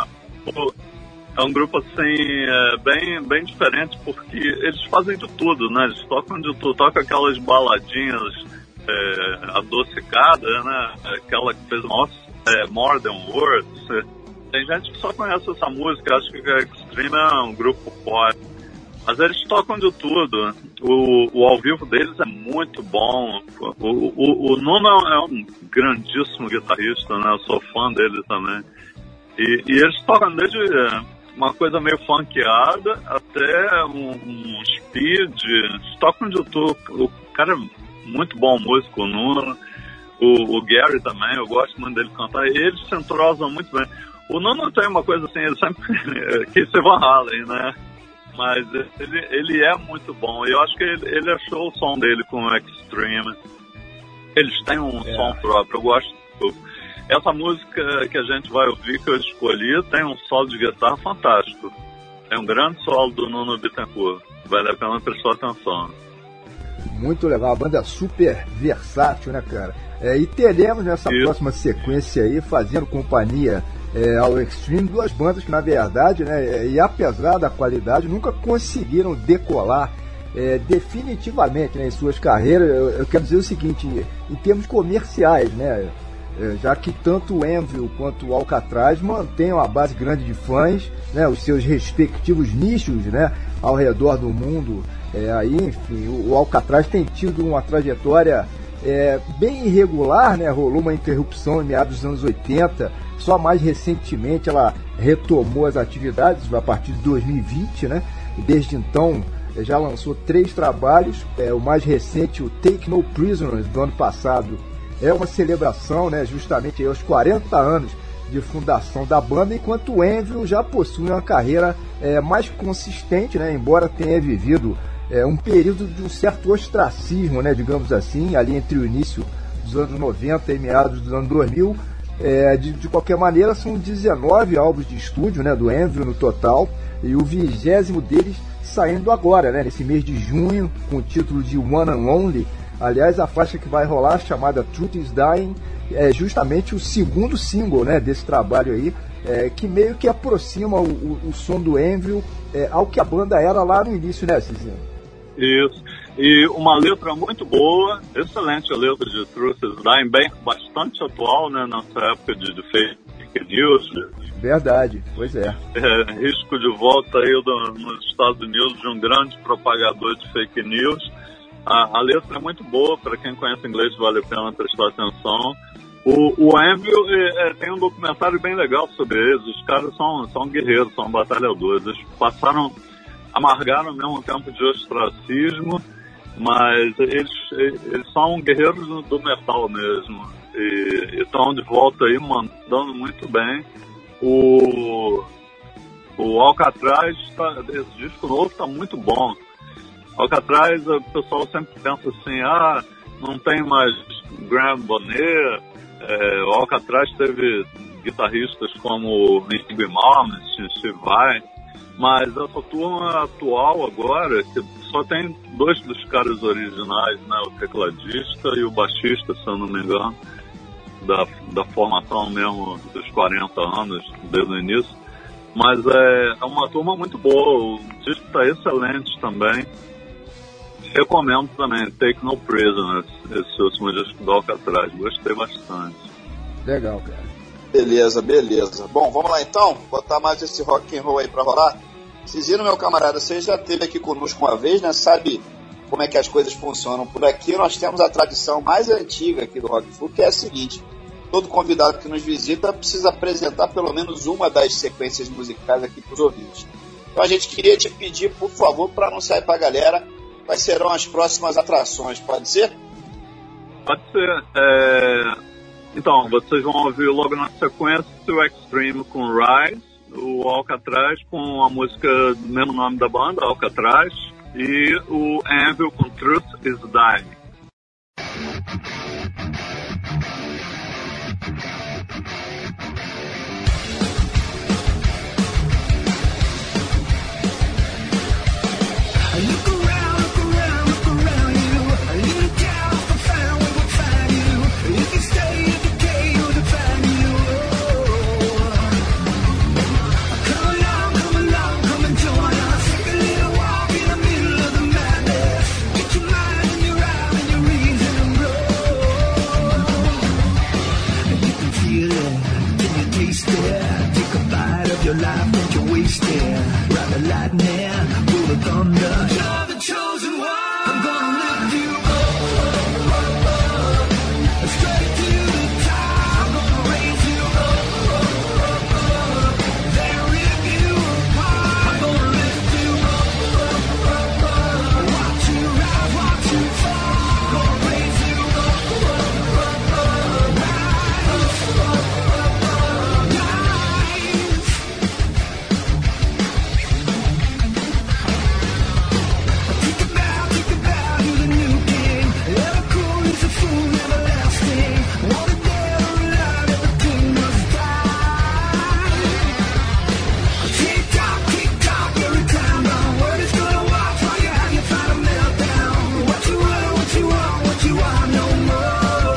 é, é um grupo, assim, é, bem, bem diferente, porque eles fazem de tudo, né? Eles tocam de tudo, tocam aquelas baladinhas é, adocicadas, né? Aquela que fez More, é, More Than Words. Tem gente que só conhece essa música, acho que a Extreme é um grupo forte. Mas eles tocam de tudo. O, o ao vivo deles é muito bom. O, o, o Nuno é um grandíssimo guitarrista, né? Eu sou fã dele também. E, e eles tocam desde uma coisa meio funkeada até um, um speed. Eles tocam de tudo. O cara é muito bom músico, o Nuno. O, o Gary também, eu gosto muito dele cantar. E eles se entrosam muito bem. O Nuno tem uma coisa assim, ele sempre quis ser Van Halen, né? Mas ele, ele é muito bom. E eu acho que ele, ele achou o som dele com o Extreme. Eles têm um é. som próprio, eu gosto. Essa música que a gente vai ouvir, que eu escolhi, tem um solo de guitarra fantástico. Tem um grande solo do Nuno Bittencourt. Vale a pena prestar atenção. Muito legal, a banda é super versátil, né, cara? É, e teremos nessa Isso. próxima sequência aí, fazendo companhia é, ao Extreme, duas bandas que, na verdade, né, e apesar da qualidade, nunca conseguiram decolar é, definitivamente, né, em suas carreiras. Eu, eu quero dizer o seguinte, em termos comerciais, né, é, já que tanto o Anvil quanto o Alcatraz mantêm uma base grande de fãs, né, os seus respectivos nichos, né, ao redor do mundo. É, aí, enfim, o, o Alcatraz tem tido uma trajetória é, bem irregular, né? Rolou uma interrupção em meados dos anos oitenta, só mais recentemente ela retomou as atividades a partir de dois mil e vinte, né? E desde então já lançou três trabalhos, é, o mais recente, o Take No Prisoners, do ano passado, é uma celebração, né, justamente aí aos quarenta anos de fundação da banda, enquanto o Anvil já possui uma carreira é, mais consistente, né, embora tenha vivido é, um período de um certo ostracismo, né, digamos assim, ali entre o início dos anos noventa e meados dos anos dois mil. É, de, de qualquer maneira, são dezenove álbuns de estúdio, né, do Anvil no total, e o vigésimo deles saindo agora, né, nesse mês de junho, com o título de One and Only. Aliás, a faixa que vai rolar, chamada Truth is Dying, é justamente o segundo single, né, desse trabalho aí, é, que meio que aproxima o, o, o som do Anvil é, ao que a banda era lá no início, né, Cizinho? Isso. E uma letra muito boa, excelente a letra de Truth is Dying, bem, bastante atual, né, nessa época de, de fake news. Verdade, pois é. é. Risco de volta aí do, nos Estados Unidos de um grande propagador de fake news. A, a letra é muito boa, para quem conhece inglês vale a pena prestar atenção. O, o Anvil é, é, tem um documentário bem legal sobre eles. Os caras são, são guerreiros, são batalhadores. Eles passaram, amargaram ao mesmo tempo de ostracismo, mas eles, eles são guerreiros do metal mesmo. E estão de volta aí, mandando muito bem. O, o Alcatraz, tá, esse disco novo está muito bom. Alcatraz, o pessoal sempre pensa assim, ah, não tem mais Graham Bonnet. É, o Alcatraz teve guitarristas como Yngwie Malmsteen, Steve Vai, mas essa turma atual agora, que só tem dois dos caras originais, né, o tecladista e o baixista, se eu não me engano, da, da formação mesmo dos quarenta anos, desde o início, mas é, é uma turma muito boa, o disco está excelente também. Recomendo também Take No Prisoners, esse último disco do Alcatraz, gostei bastante. Legal, cara. Beleza, beleza. Bom, vamos lá então, botar mais esse rock and roll aí pra rolar. Cizino, meu camarada, você já esteve aqui conosco uma vez, né? Sabe como é que as coisas funcionam por aqui. Nós temos a tradição mais antiga aqui do Rock Flu, que é a seguinte: todo convidado que nos visita precisa apresentar pelo menos uma das sequências musicais aqui pros ouvintes. Então a gente queria te pedir, por favor, para anunciar pra galera quais serão as próximas atrações, pode ser? Pode ser. É... Então, vocês vão ouvir logo na sequência o Extreme com Rise, o Alcatraz com a música do mesmo nome da banda, Alcatraz, e o Anvil com Truth is Dying. it. Take a bite of your life, don't you waste it. Ride the lightning, pull the thunder. You're the chosen one. I'm gonna lift you up, up, up, up, straight to the top. I'm gonna raise you up, up, up, up, then rip you apart. I'm gonna lift you up, up, up, up, watch you rise, watch you fall. Gonna raise you up, up, up, up, rise, up, up, up, rise. Think about, think about you, the new king. Ever cool is a fool, never lasting. Wanted dead or alive, everything must die. Tick tock, tick tock, every time the word is gonna watch while you have your final meltdown. What you want, what you want, what you want, no more.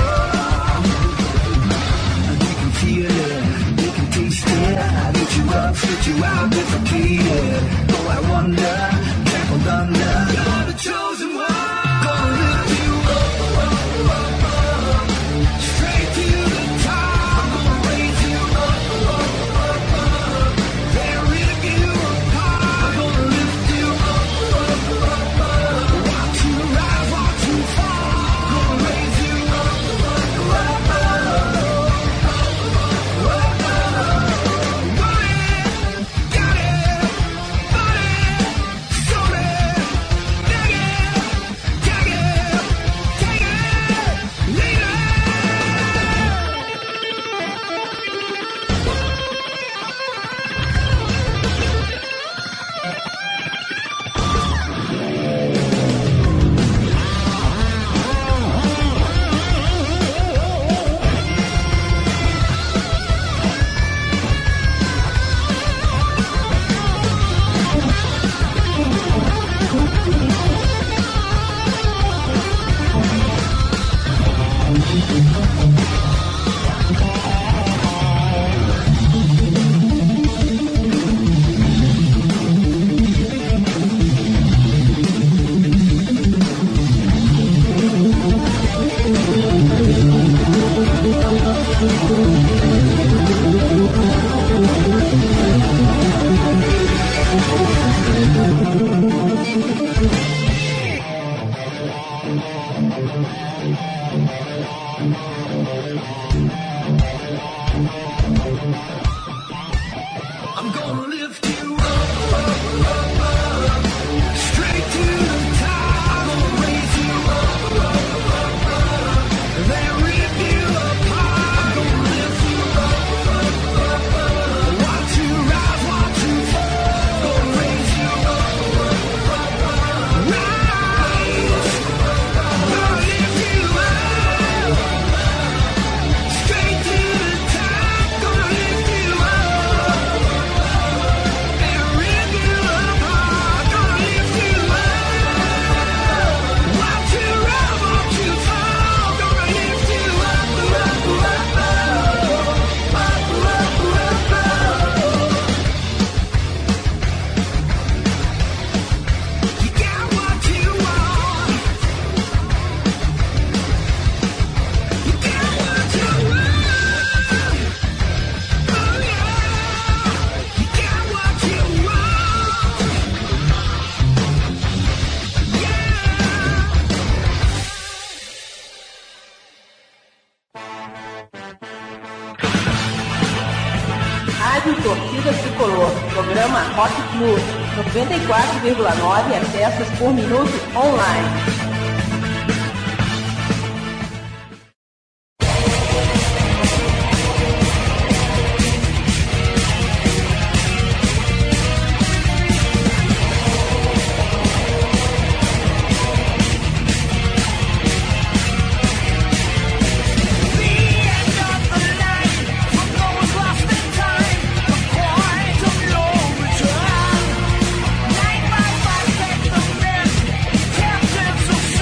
They can feel it, they can taste it. Get you up, spit you out, defecated. Go, I wonder, trampled under. You're the chosen one. Gonna lift you up, up, up, up, straight to the top. Gonna raise you up, up, up, up, then rip you apart. Gonna lift you up, up, up, up, watch you rise, watch you fall. Gonna raise you up, up, up, up, up, up. Want it, got it, bought it, sold it, dig it, tag it, take it, leave it. I'm gonna lift you up, up, up, up, straight to the top. I'm gonna raise you up, up, up, up, then rip you apart. I'm gonna lift you up, up, up, up, watch you rise, watch you fall. Gonna raise you up, up, up, up, rise. Gonna lift you up, straight to the top. Gonna lift you up. Rádio Torcida Tricolor, programa Rock Flu, noventa e quatro vírgula nove acessos por minuto online. Night by five, take the mist. Captains of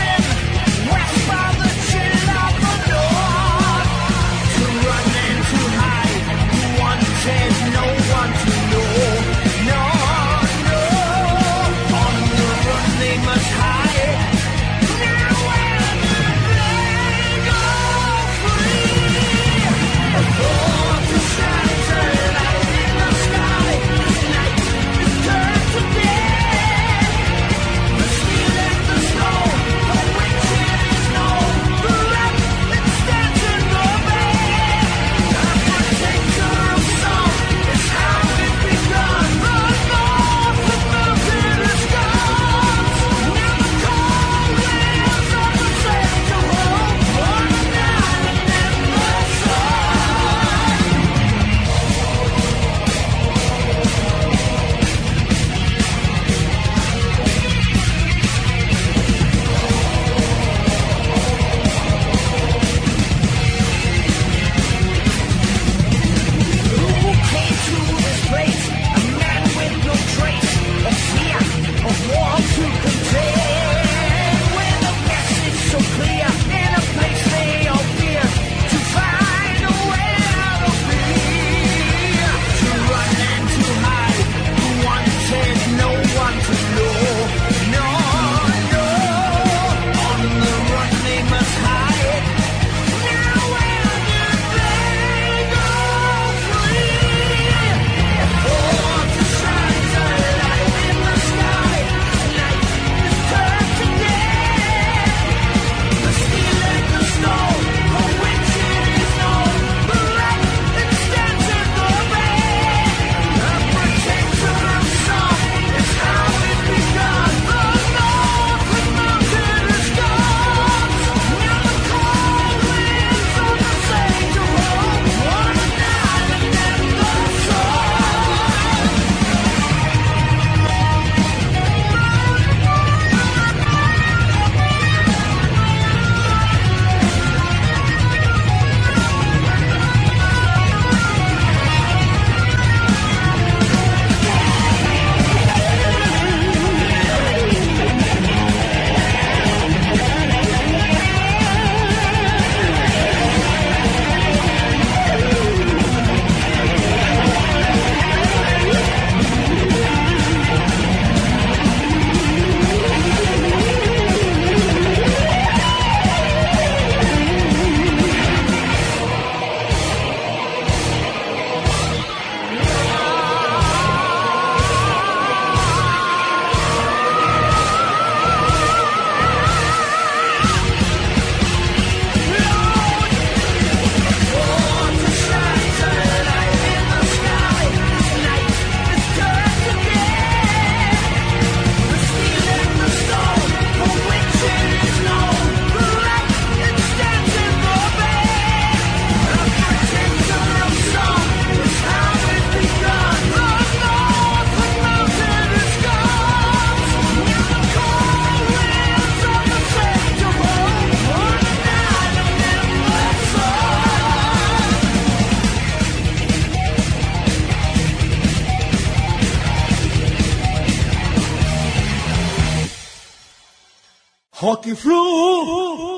Rock Flu.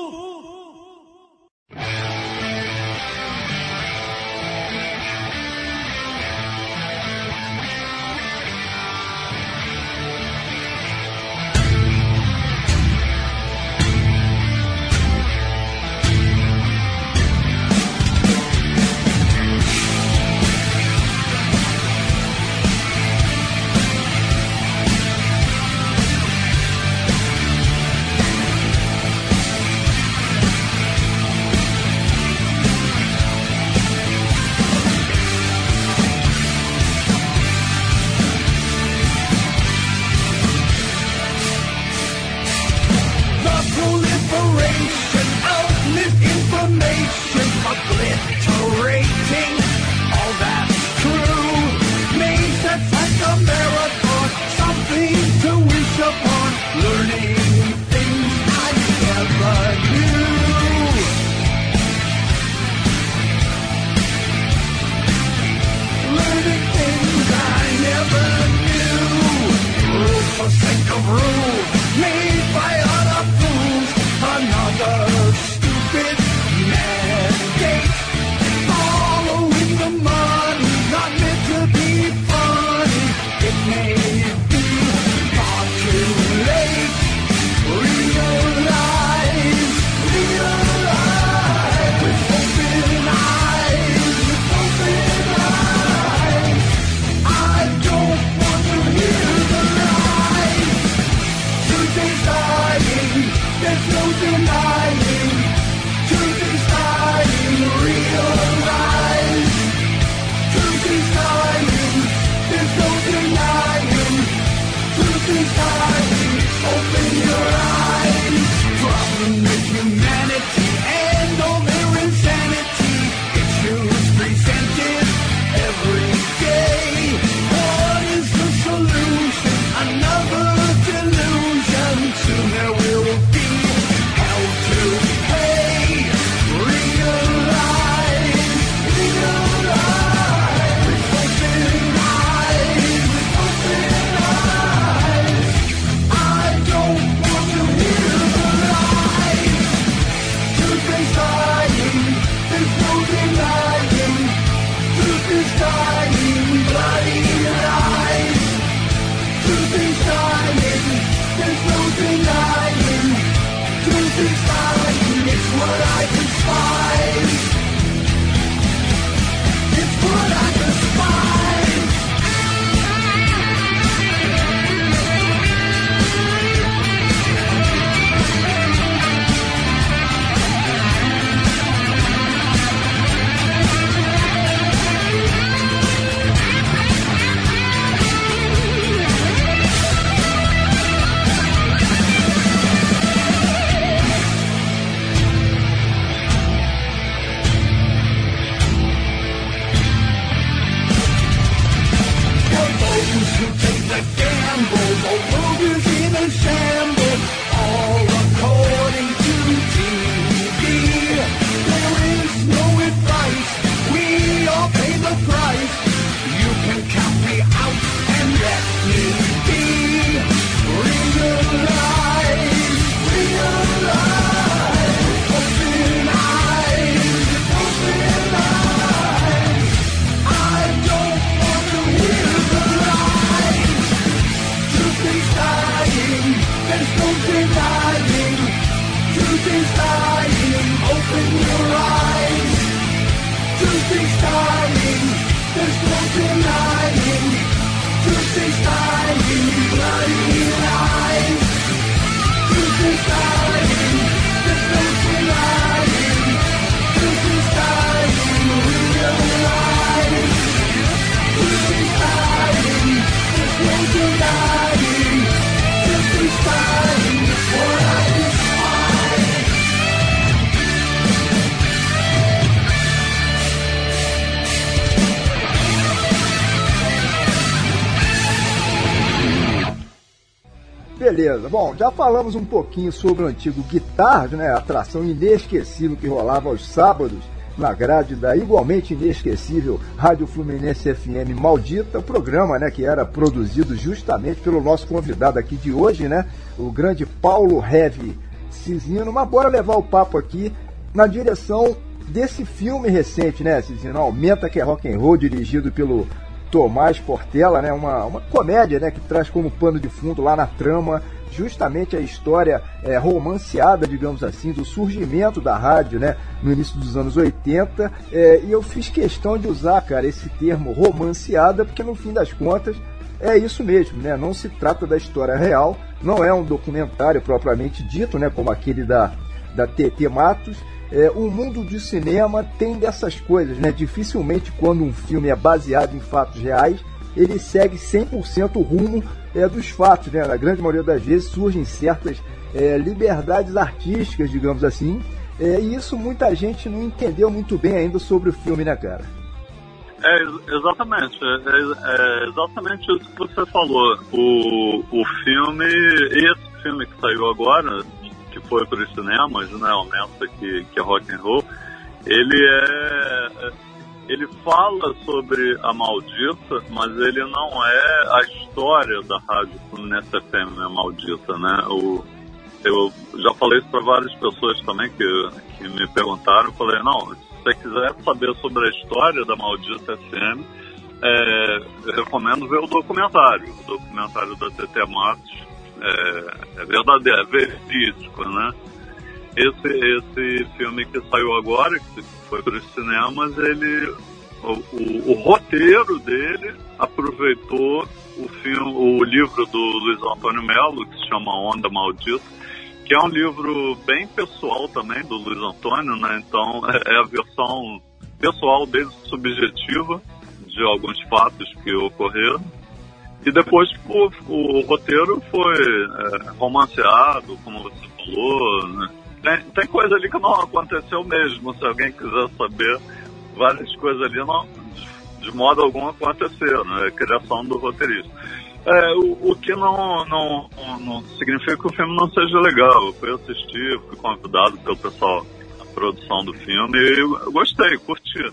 Beleza, bom, já falamos um pouquinho sobre o antigo Guitar, né, a atração inesquecível que rolava aos sábados na grade da igualmente inesquecível Rádio Fluminense F M Maldita, programa, né, que era produzido justamente pelo nosso convidado aqui de hoje, né, o grande Paulo Heavy Cisino, mas bora levar o papo aqui na direção desse filme recente, né, Cisino? Aumenta que é Rock and Roll, dirigido pelo Tomás Portela, né? Uma, uma comédia, né, que traz como pano de fundo lá na trama justamente a história é, romanceada, digamos assim, do surgimento da rádio, né, no início dos anos oitenta, é, e eu fiz questão de usar, cara, esse termo romanceada, porque no fim das contas é isso mesmo, né? Não se trata da história real, não é um documentário propriamente dito, né, como aquele da, da T T Matos. É, o mundo do cinema tem dessas coisas, né? Dificilmente quando um filme é baseado em fatos reais, ele segue cem por cento o rumo é, dos fatos, né? Na grande maioria das vezes surgem certas é, liberdades artísticas, digamos assim, é, e isso muita gente não entendeu muito bem ainda sobre o filme, né, cara? É, exatamente, é, é exatamente isso que você falou. O, o filme, esse filme que saiu agora, que foi para os cinemas, né, Aumenta que, que é Rock and Roll, ele é... ele fala sobre a Maldita, mas ele não é a história da Rádio Fluminense F M, né, Maldita, né? O, eu já falei isso para várias pessoas também que, que me perguntaram. Eu falei, não, se você quiser saber sobre a história da Maldita F M, é, eu recomendo ver o documentário. O documentário da T T Matos é, é verdadeiro, é verídico, né? Esse, esse filme que saiu agora, que foi para os cinemas, ele, o, o, o roteiro dele aproveitou o, filme, o livro do Luiz Antônio Melo, que se chama Onda Maldita, que é um livro bem pessoal também do Luiz Antônio, né? Então é a versão pessoal dele, subjetiva, de alguns fatos que ocorreram. E depois o, o roteiro foi é, romanceado, como você falou, né? Tem, tem coisa ali que não aconteceu mesmo. Se alguém quiser saber, várias coisas ali não, de, de modo algum aconteceram, né? A criação do roteirista. É, o, o que não, não, não significa que o filme não seja legal. Eu fui assistir, fui convidado pelo pessoal da produção do filme e eu gostei, curti.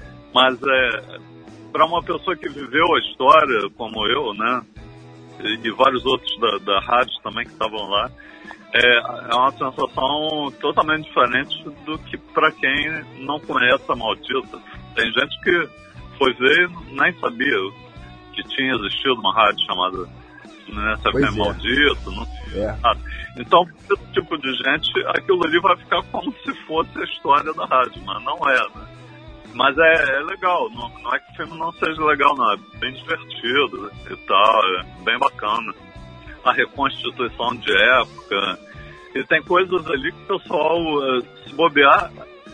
Mas é, para uma pessoa que viveu a história como eu, né, e, e vários outros da, da rádio também que estavam lá, É, é uma sensação totalmente diferente do que para quem não conhece a Maldita. Tem gente que foi ver e nem sabia que tinha existido uma rádio chamada Nessa Fé Maldita. Não tinha nada. Então, esse tipo de gente, aquilo ali vai ficar como se fosse a história da rádio, mas não é, né? Mas é, é legal, não, não é que o filme não seja legal, não. É bem divertido, né, e tal, é bem bacana. A reconstituição de época, e tem coisas ali que o pessoal, se bobear,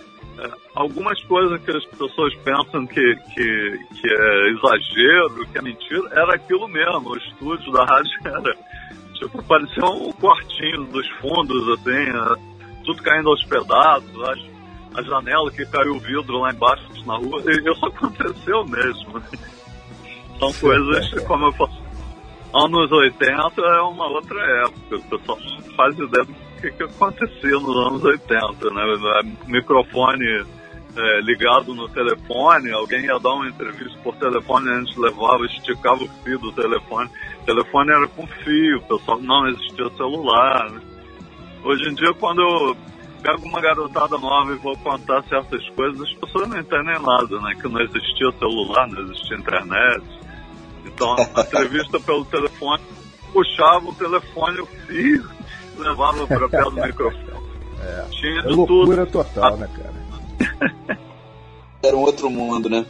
algumas coisas que as pessoas pensam que, que, que é exagero, que é mentira, era aquilo mesmo. O estúdio da rádio era, tipo, parecia um quartinho dos fundos, assim, tudo caindo aos pedaços, a, a janela que caiu o vidro lá embaixo na rua, e isso aconteceu mesmo. São coisas, como eu falo, anos oitenta é uma outra época, o pessoal não faz ideia do que, que acontecia nos anos oitenta, né? Microfone é, ligado no telefone, alguém ia dar uma entrevista por telefone, a gente levava, esticava o fio do telefone, o telefone era com fio, o pessoal não existia celular, né? Hoje em dia, quando eu pego uma garotada nova e vou contar certas coisas, as pessoas não entendem nada, né? Que não existia celular, não existia internet. Então, a entrevista pelo telefone, puxava o telefone, o fio, levava para perto do microfone. É, Tinha é de loucura tudo. total, né, cara? Era um outro mundo, né?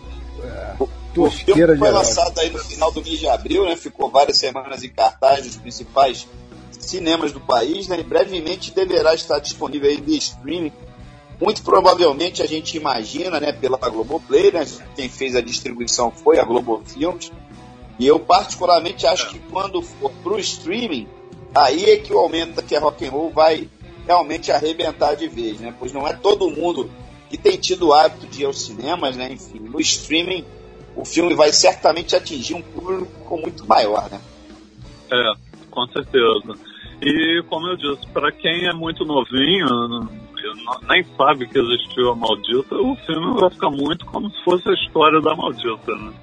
É, O tosqueira filme foi geral. lançado aí no final do mês de abril, né? Ficou várias semanas em cartaz dos principais cinemas do país, né? E brevemente deverá estar disponível aí de streaming. Muito provavelmente a gente imagina, né, pela Globoplay, né? Quem fez a distribuição foi a Globo Filmes. E eu particularmente acho que quando for pro streaming, aí é que o Aumenta que é Rock and Roll vai realmente arrebentar de vez, né? Pois não é todo mundo que tem tido o hábito de ir aos cinemas, né? Enfim, no streaming o filme vai certamente atingir um público muito maior, né? É, com certeza. E, como eu disse, para quem é muito novinho, nem sabe que existiu a Maldita, o filme vai ficar muito como se fosse a história da Maldita, né?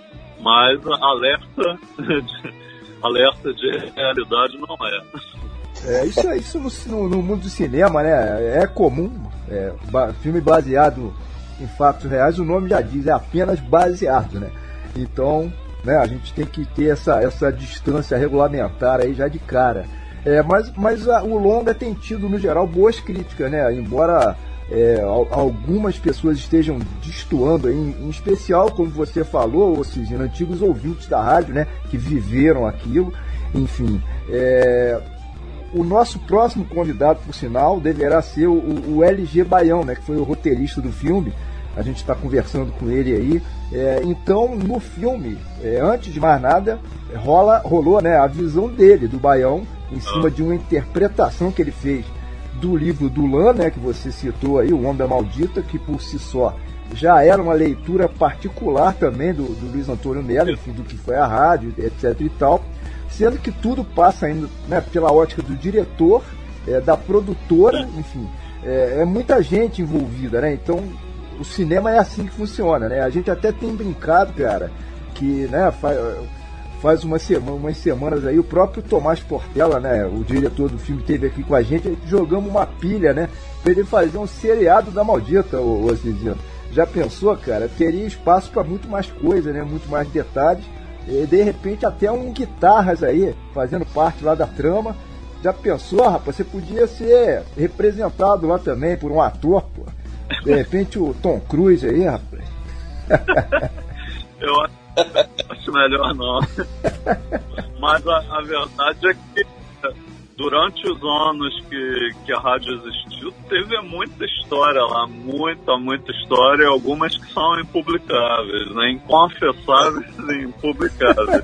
Mas alerta de, alerta de realidade não é. É, isso é isso no, no mundo do cinema, né? É comum. É, ba- filme baseado em fatos reais, o nome já diz, é apenas baseado, né? Então, né, a gente tem que ter essa, essa distância regulamentar aí já de cara. É, mas mas a, o longa tem tido, no geral, boas críticas, né? Embora é, al- algumas pessoas estejam destoando aí, em, em especial, como você falou, ou seja, antigos ouvintes da rádio, né? Que viveram aquilo. Enfim, é, o nosso próximo convidado, por sinal, deverá ser o, o L G Baião, né? Que foi o roteirista do filme. A gente está conversando com ele aí. É, então, no filme, é, antes de mais nada, rola, rolou, né, a visão dele, do Baião, em cima de uma interpretação que ele fez do livro do Lan, né, que você citou aí, O Onda Maldita, que por si só já era uma leitura particular também do, do Luiz Antônio Mello, enfim, do que foi a rádio, etc e tal, sendo que tudo passa ainda, né, pela ótica do diretor, é, da produtora, enfim, é, é muita gente envolvida, né, então o cinema é assim que funciona, né, a gente até tem brincado, cara, que, né, faz, faz uma semana, umas semanas aí, o próprio Tomás Portela, né, o diretor do filme, esteve aqui com a gente, jogamos uma pilha, né, pra ele fazer um seriado da Maldita, ô, ô Cizinho. Já pensou, cara? Teria espaço para muito mais coisa, né, muito mais detalhes, e de repente até um guitarras aí, fazendo parte lá da trama. Já pensou, rapaz? Você podia ser representado lá também por um ator, pô. De repente o Tom Cruise aí, rapaz. Eu acho melhor não. Mas a, a verdade é que durante os anos que, que a rádio existiu, teve muita história lá, muita, muita história, algumas que são impublicáveis, né? Inconfessáveis e impublicáveis.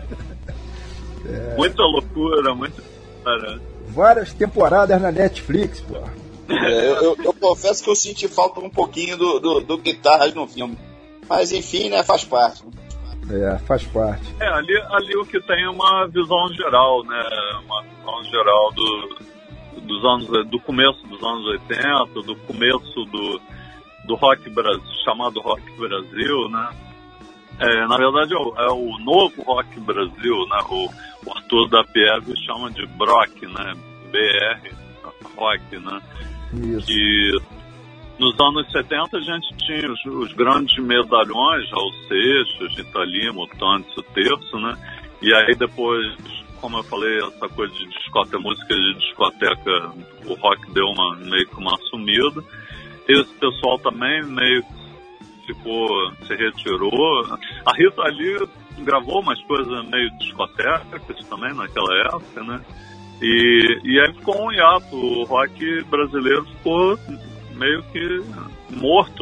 É. Muita loucura, muita história. Várias temporadas na Netflix, pô. É, eu, eu, eu confesso que eu senti falta um pouquinho do, do, do guitarras no filme. Mas enfim, né, faz parte. É, faz parte. É, ali, ali o que tem é uma visão geral, né? Uma visão geral do, dos anos, do começo dos anos oitenta, do começo do, do rock Brasil, chamado Rock Brasil, né? É, na verdade é o, é o novo Rock Brasil, né? O, o Arthur da Pieve chama de Brock, né? B R Rock, né? Isso. E nos anos setenta a gente tinha os, os grandes medalhões, Raul Seixas, Rita Lee, Mutantes, o Terço, né? E aí depois, como eu falei, essa coisa de discoteca, música de discoteca, o rock deu uma, meio que uma sumida. Esse pessoal também meio que ficou, se retirou. A Rita Lee gravou umas coisas meio discotecas também naquela época, né? E, e aí ficou um hiato, o rock brasileiro ficou meio que morto,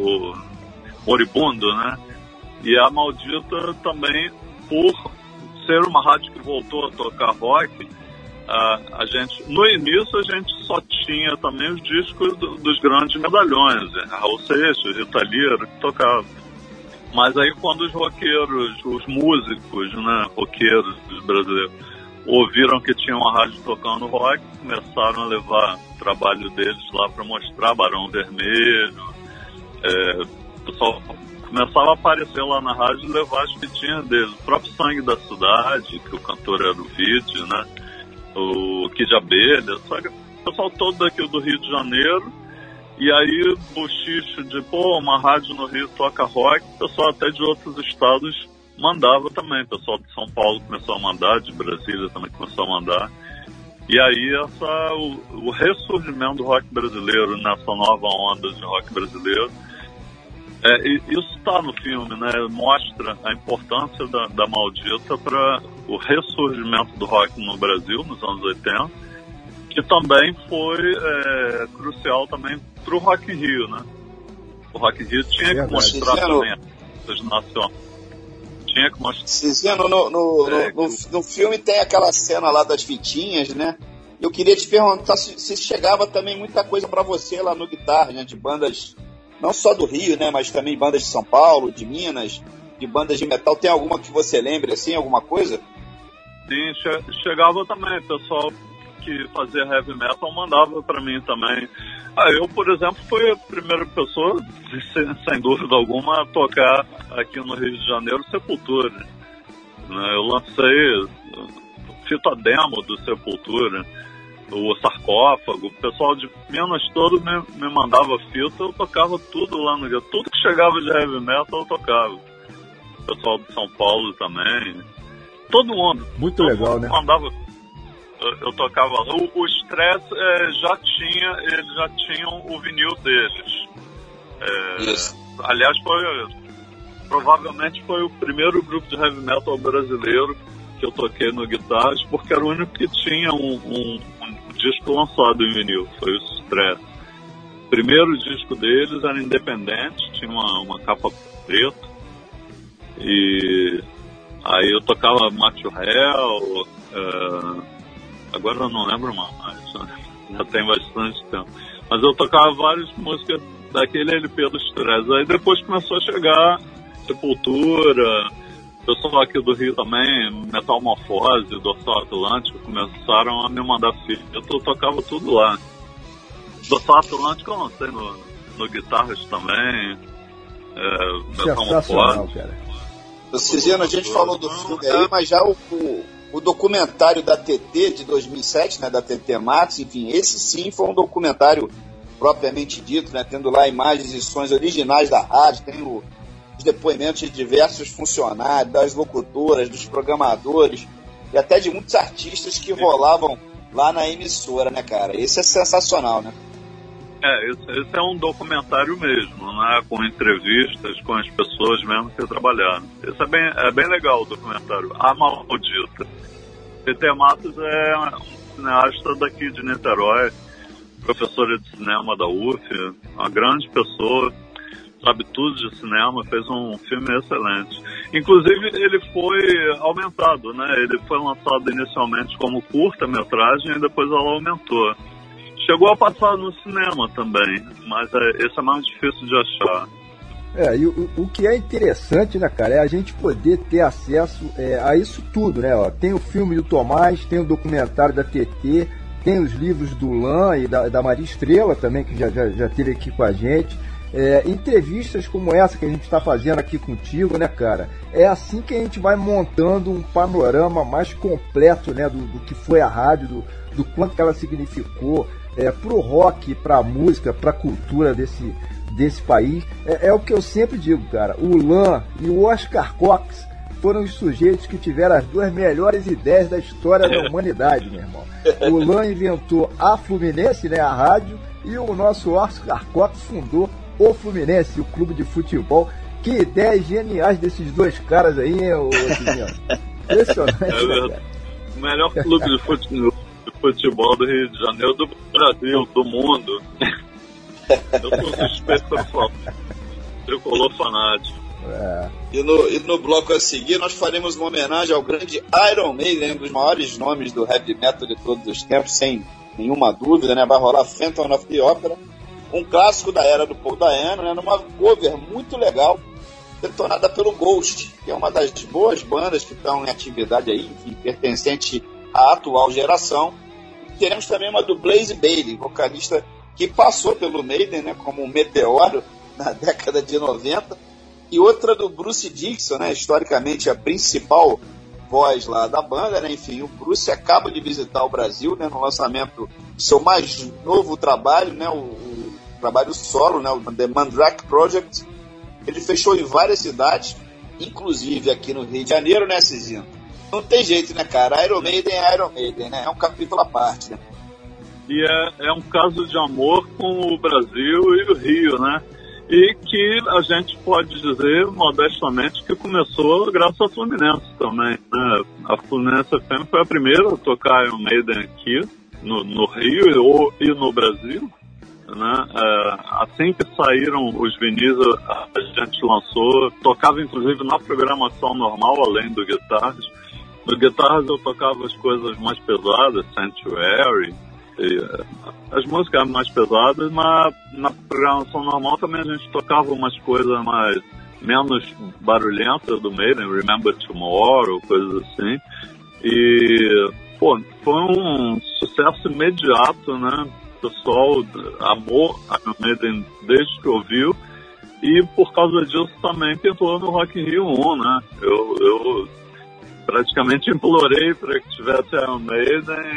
moribundo, né? E a Maldita também, por ser uma rádio que voltou a tocar rock, a, a gente, no início a gente só tinha também os discos do, dos grandes medalhões, né? Raul Seixas, Rita Lee, que tocava. Mas aí quando os roqueiros, os músicos, né, roqueiros brasileiros, ouviram que tinha uma rádio tocando rock, começaram a levar o trabalho deles lá para mostrar Barão Vermelho. É, o pessoal começava a aparecer lá na rádio e levar as fitinhas deles. O próprio Sangue da Cidade, que o cantor era o Vídeo, né? O Kid Abelha, sabe? O pessoal todo daqui do Rio de Janeiro. E aí, bochicho de, pô, uma rádio no Rio toca rock, o pessoal até de outros estados mandava também, o pessoal de São Paulo começou a mandar, de Brasília também começou a mandar. E aí essa, o, o ressurgimento do rock brasileiro, nessa nova onda de rock brasileiro, é, isso está no filme, né? Mostra a importância da, da Maldita para o ressurgimento do rock no Brasil nos anos oitenta, que também foi é, crucial também para o Rock in Rio, né? O Rock in Rio tinha que mostrar também as nacionais. Tinha que mostrar. Cizinho, no, no, é, no, no, no filme tem aquela cena lá das fitinhas, né? Eu queria te perguntar se, se chegava também muita coisa pra você lá no Guitarra, né? De bandas, não só do Rio, né? Mas também bandas de São Paulo, de Minas, de bandas de metal. Tem alguma que você lembre, assim, alguma coisa? Sim, che- chegava também. O pessoal que fazia heavy metal mandava pra mim também. Ah, eu, por exemplo, fui a primeira pessoa, sem, sem dúvida alguma, a tocar aqui no Rio de Janeiro Sepultura. Né? Eu lancei fita demo do Sepultura o Sarcófago, o pessoal de Minas todo me, me mandava fita, eu tocava tudo lá no guitarra. Tudo que chegava de heavy metal eu tocava. O pessoal de São Paulo também. Todo mundo. Muito todo legal, mundo né? Mandava, eu, eu tocava lá. O, o Stress é, já tinha, eles já tinham o vinil deles. É, Isso. Aliás, foi, provavelmente foi o primeiro grupo de heavy metal brasileiro que eu toquei no Guitarras, porque era o único que tinha um, um, um disco lançado em vinil, foi o Stress. O primeiro disco deles era independente, tinha uma, uma capa preta, e aí eu tocava Macho Hell, uh, agora eu não lembro mais, né? Já tem bastante tempo, mas eu tocava várias músicas daquele L P do Stress. Aí depois começou a chegar Sepultura, o pessoal aqui do Rio também, Metamorfose, Dorsal Atlântico, começaram a me mandar fita. Eu tocava tudo lá. Dorsal Atlântico eu lancei no, no Guitarras também. É, Sensacional, cara. Ciziano, a gente falou do filme aí, mas já o, o, o documentário da T T de dois mil e sete, né, da T T Matos, enfim, esse sim foi um documentário propriamente dito, né, tendo lá imagens e sons originais da rádio, tem o os depoimentos de diversos funcionários, das locutoras, dos programadores e até de muitos artistas que rolavam lá na emissora, né, cara? Esse é sensacional, né? É, esse, esse é um documentário mesmo, né? Com entrevistas com as pessoas mesmo que trabalharam. Esse é bem, é bem legal, o documentário. A Maldita. T T Matos é um cineasta daqui de Niterói, professora de cinema da U F, uma grande pessoa, sabe tudo de cinema, fez um filme excelente. Inclusive, ele foi aumentado, né? Ele foi lançado inicialmente como curta-metragem e depois ela aumentou. Chegou a passar no cinema também, mas é, esse é mais difícil de achar. É, e o, o que é interessante, né, cara, é a gente poder ter acesso é, a isso tudo, né? Ó. Tem o filme do Tomás, tem o documentário da T T, tem os livros do Lan e da, da Maria Estrela também, que já, já, já esteve aqui com a gente. É, entrevistas como essa que a gente está fazendo aqui contigo, né, cara? É assim que a gente vai montando um panorama mais completo, né, do, do que foi a rádio, do, do quanto que ela significou é, pro rock, pra música, pra cultura desse, desse país. É, é o que eu sempre digo, cara. O Lan e o Oscar Cox foram os sujeitos que tiveram as duas melhores ideias da história da humanidade, meu irmão. O Lan inventou a Fluminense, né, a rádio, e o nosso Oscar Cox fundou o Fluminense, o clube de futebol. Que ideias geniais desses dois caras aí, hein, ô Ciziano? Impressionante. É verdade. O melhor clube de futebol, de futebol do Rio de Janeiro, do Brasil, do mundo. Eu sou suspeito pra falar. Tricolor fanático. É. E, no, e no bloco a seguir nós faremos uma homenagem ao grande Iron Maiden, um dos maiores nomes do heavy metal de todos os tempos, sem nenhuma dúvida, né? Vai rolar Phantom of the Opera, um clássico da era do Paul Dayano, né, numa cover muito legal, detonada pelo Ghost, que é uma das boas bandas que estão em atividade aí, enfim, pertencente à atual geração. E teremos também uma do Blaze Bayley, vocalista que passou pelo Maiden, né, como um meteoro na década de noventa, e outra do Bruce Dickinson, né, historicamente a principal voz lá da banda, né? Enfim, o Bruce acaba de visitar o Brasil, né, no lançamento do seu mais novo trabalho, né, o, o trabalho solo, né, o The Mandrake Project. Ele fechou em várias cidades, inclusive aqui no Rio de Janeiro, né, Cizinho? Não tem jeito, né, cara? Iron Maiden é Iron Maiden, né? É um capítulo à parte, né? E é, é um caso de amor com o Brasil e o Rio, né? E que a gente pode dizer, modestamente, que começou graças à Fluminense também, né? A Fluminense F M foi a primeira a tocar Iron Maiden aqui, no, no Rio e no Brasil, né? É, assim que saíram os vinis, a gente lançou, tocava inclusive na programação normal, além do Guitarras. No Guitarras eu tocava as coisas mais pesadas, Sanctuary, e, as músicas mais pesadas, mas na programação normal também a gente tocava umas coisas mais menos barulhentas do Maiden, Remember Tomorrow, coisas assim. E pô, foi um sucesso imediato, né? O pessoal amou a Maiden desde que ouviu, e por causa disso também pintou no Rock in Rio um, né? Eu, eu praticamente implorei para que tivesse Iron Maiden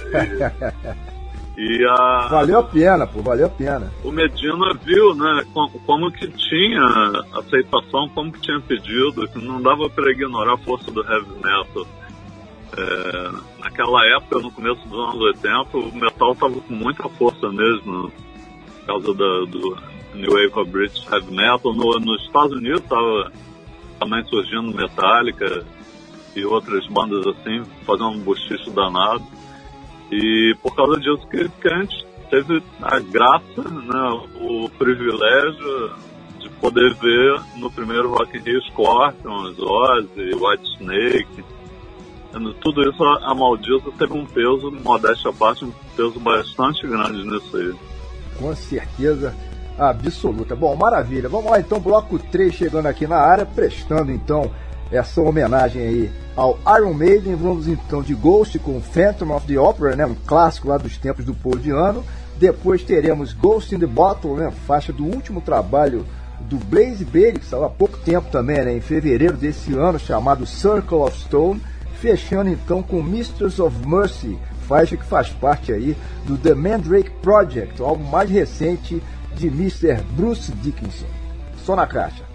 e, e, e a... Valeu a pena, pô, valeu a pena. O Medina viu, né, como, como que tinha aceitação, como que tinha pedido, que não dava para ignorar a força do heavy metal. É, naquela época, no começo dos anos oitenta, o metal estava com muita força mesmo, por causa da, do New Wave of British Heavy Metal. No, nos Estados Unidos estava também surgindo Metallica e outras bandas assim, fazendo um bochicho danado. E por causa disso que, que a gente teve a graça, né, o privilégio de poder ver no primeiro Rock in Rio Scorpions, Ozzy, Whitesnake. Tudo isso, a Maldita teve um peso, modéstia à parte, um peso bastante grande nisso aí. Com certeza absoluta. Bom, maravilha. Vamos lá então, bloco três chegando aqui na área, prestando então essa homenagem aí ao Iron Maiden. Vamos então de Ghost com Phantom of the Opera, né, um clássico lá dos tempos do Paul Di'Anno. Depois teremos Ghost in the Bottle, né, faixa do último trabalho do Blaze Bayley, que saiu há pouco tempo também, né, em fevereiro desse ano, chamado Circle of Stone. Fechando então com Mistress of Mercy, faixa que faz parte aí do The Mandrake Project, o álbum mais recente de mister Bruce Dickinson. Só na caixa.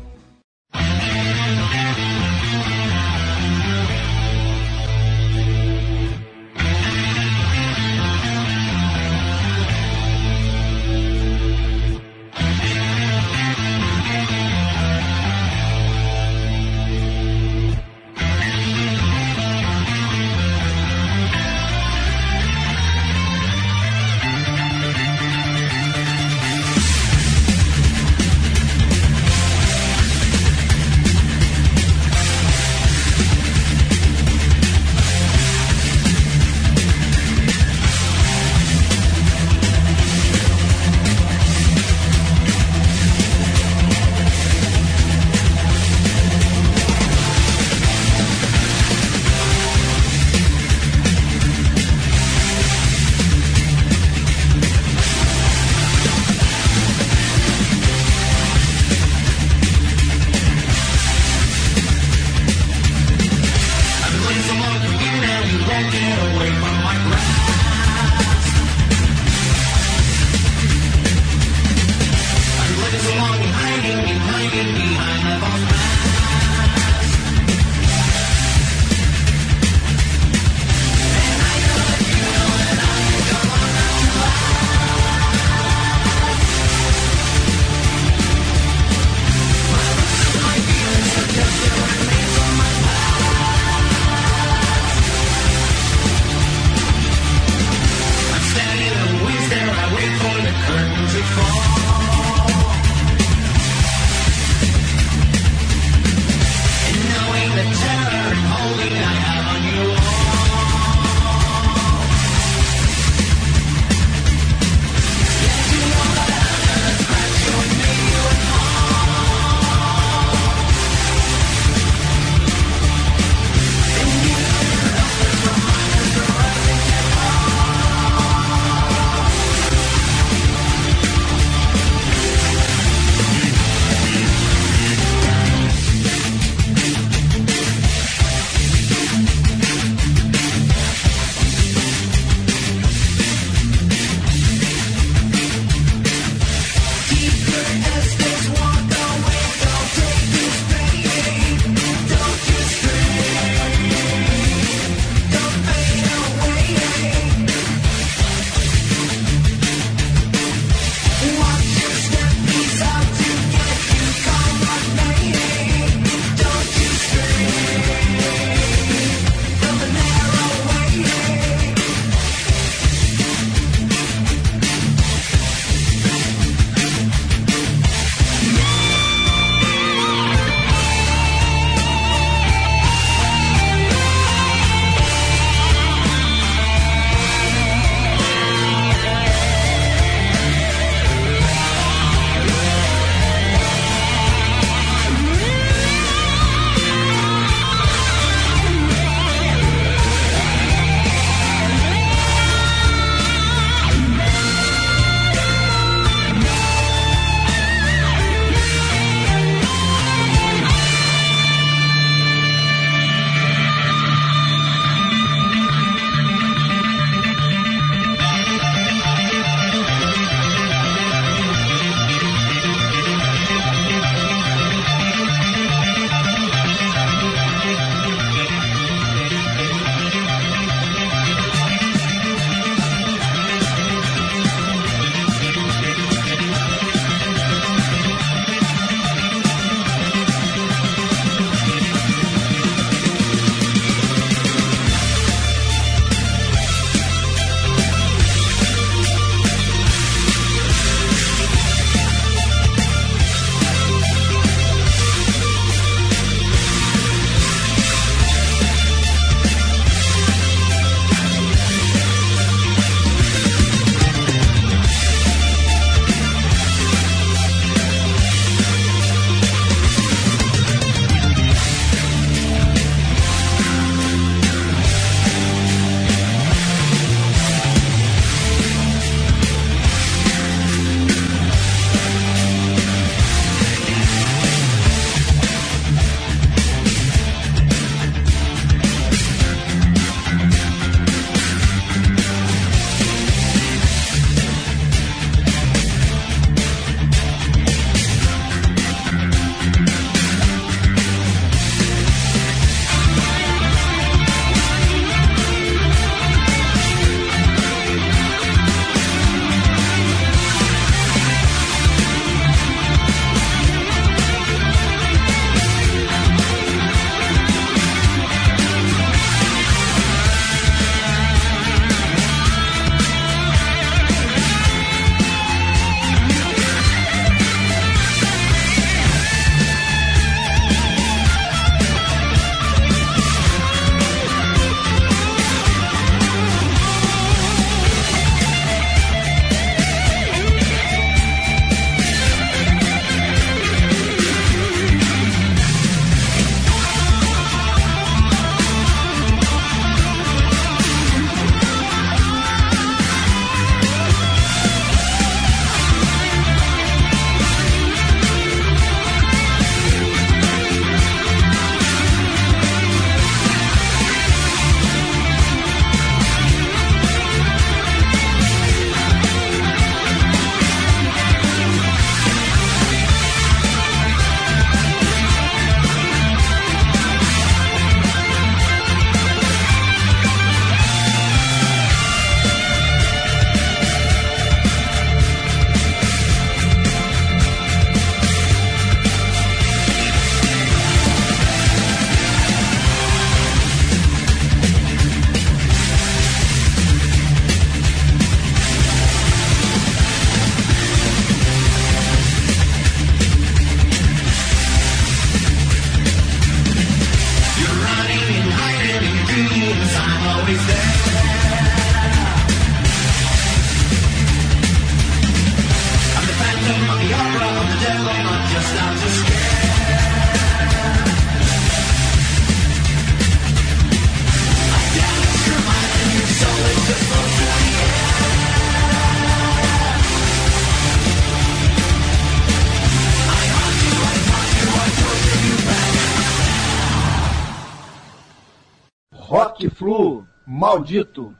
Rock Flu, maldito.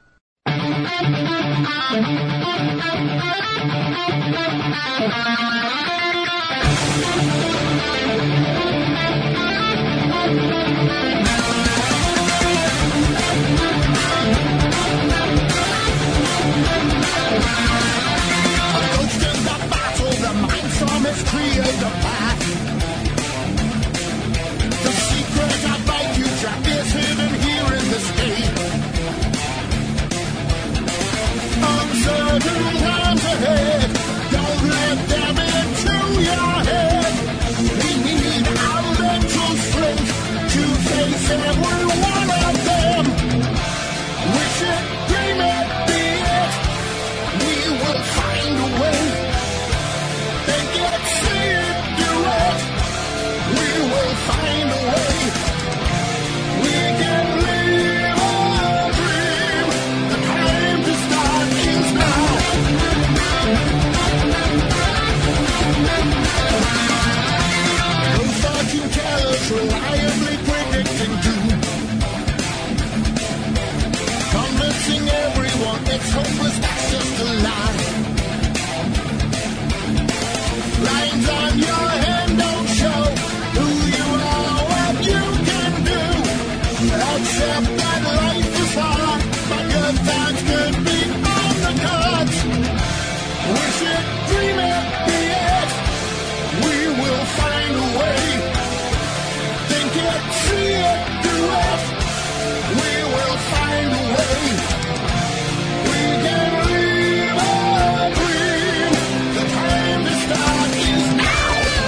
Create a path. The secret about you trap is hidden here in the state. Uncertain times ahead. Don't let them into your head. We need our mental strength to face every one of them. Wish it, dream it, be it. We will find a way. Think it, see it, do it. We will find a way. We can live our dream. The time to start is now. Those fortune tellers reliably predicting doom, convincing everyone it's hopeless, that's just a lie. Lines on your hand don't show who you are, what you can do. Accept that life is hard, but good times could be on the cards. Wish it, dream it, be it. We will find a way. Think it, see it, do it. We will find a way. We can live our dream. The time to start is now.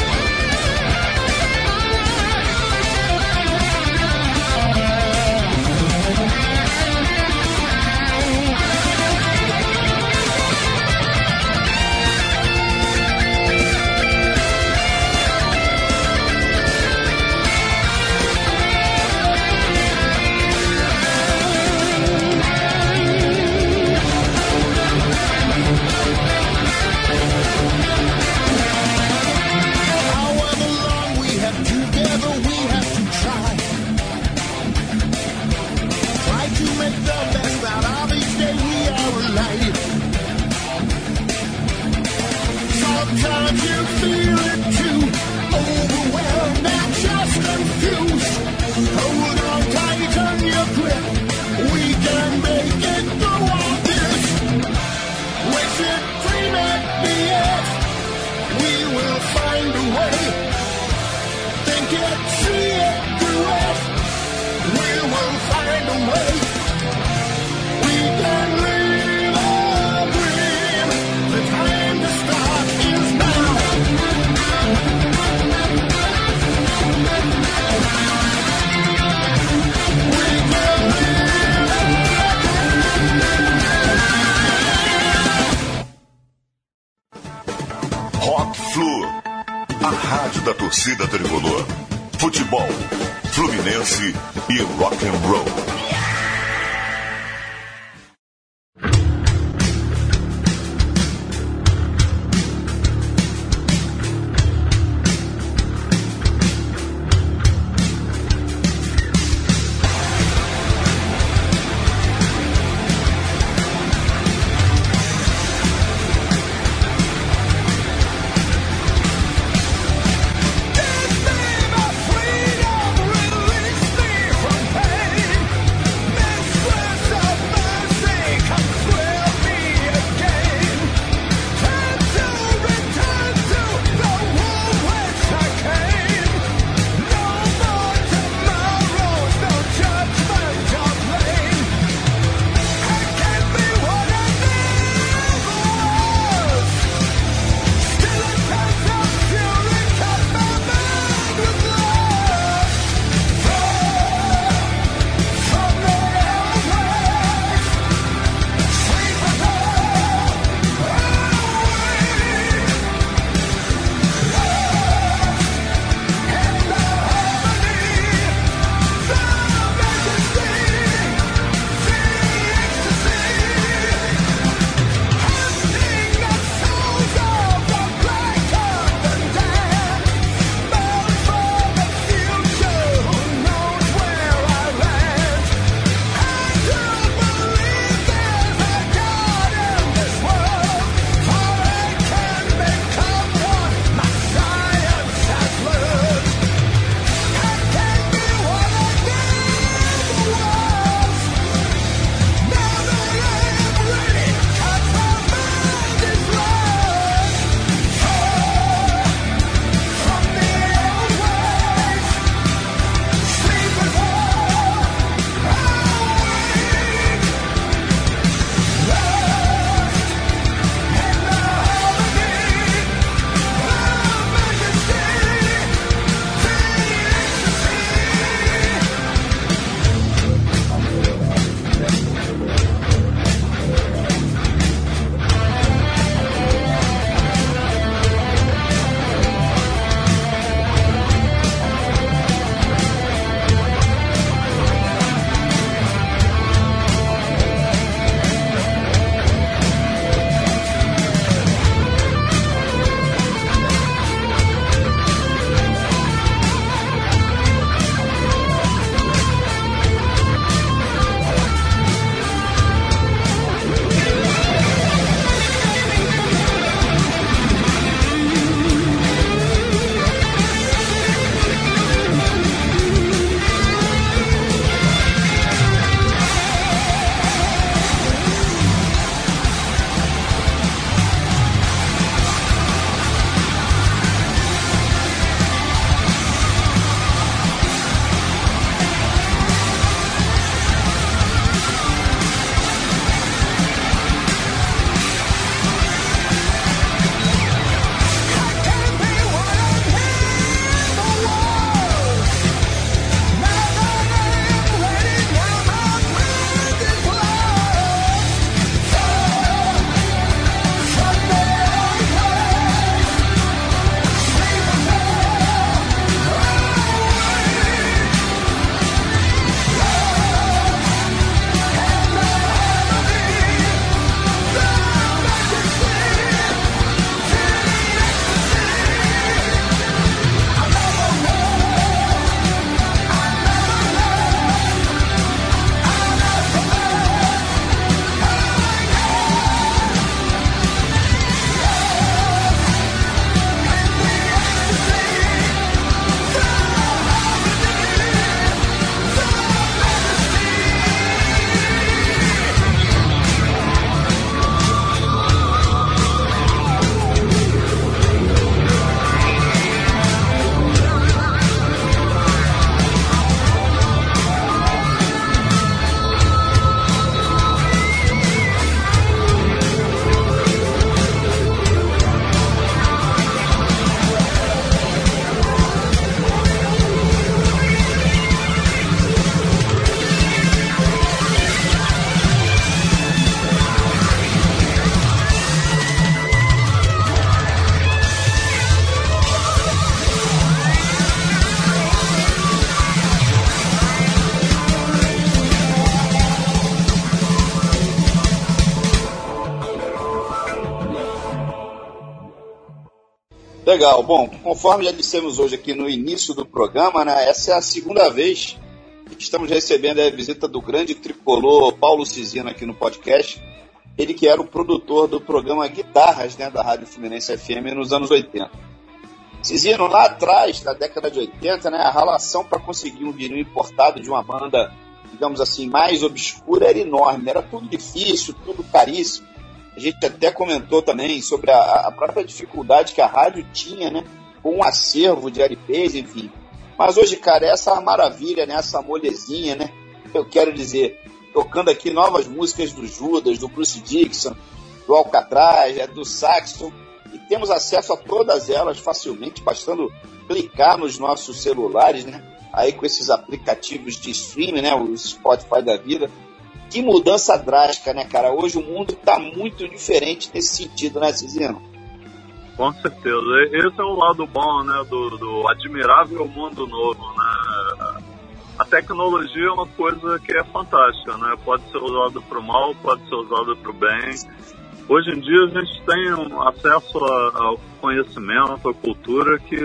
However long we have together, we have to try. Try to make the best out of each day we are alive. Sometimes you feel it too, overwhelmed and just confused. Hold on tight on your grip. We can make it through all this. Wish it, dream it, be it. We will find a way. Think it, see it, do it. We will find a way. We can live our dream. The time to start is now. We can live Rock Flu, a rádio da torcida tricolor. Futebol, Fluminense e rock and roll. freedom, release me from pain. Legal, bom, conforme já dissemos hoje aqui no início do programa, né, essa é a segunda vez que estamos recebendo a visita do grande tricolor Paulo Cisino aqui no podcast, ele que era o produtor do programa Guitarras, né, da Rádio Fluminense F M nos anos oitenta. Cisino, lá atrás, na década de oitenta, né, a relação para conseguir um vinil importado de uma banda, digamos assim, mais obscura era enorme, era tudo difícil, tudo caríssimo. A gente até comentou também sobre a, a própria dificuldade que a rádio tinha, né, com um acervo de L Ps, enfim. Mas hoje, cara, essa maravilha, né, essa molezinha, né, eu quero dizer, tocando aqui novas músicas do Judas, do Bruce Dickinson, do Alcatraz, né, do Saxon, e temos acesso a todas elas facilmente, bastando clicar nos nossos celulares, né, aí com esses aplicativos de streaming, né, os Spotify da vida. Que mudança drástica, né, cara? Hoje o mundo está muito diferente nesse sentido, né, Cisino? Com certeza. Esse é o lado bom, né, do, do admirável mundo novo, né? A tecnologia é uma coisa que é fantástica, né? Pode ser usada para o mal, pode ser usada para o bem. Hoje em dia a gente tem um acesso ao conhecimento, à cultura que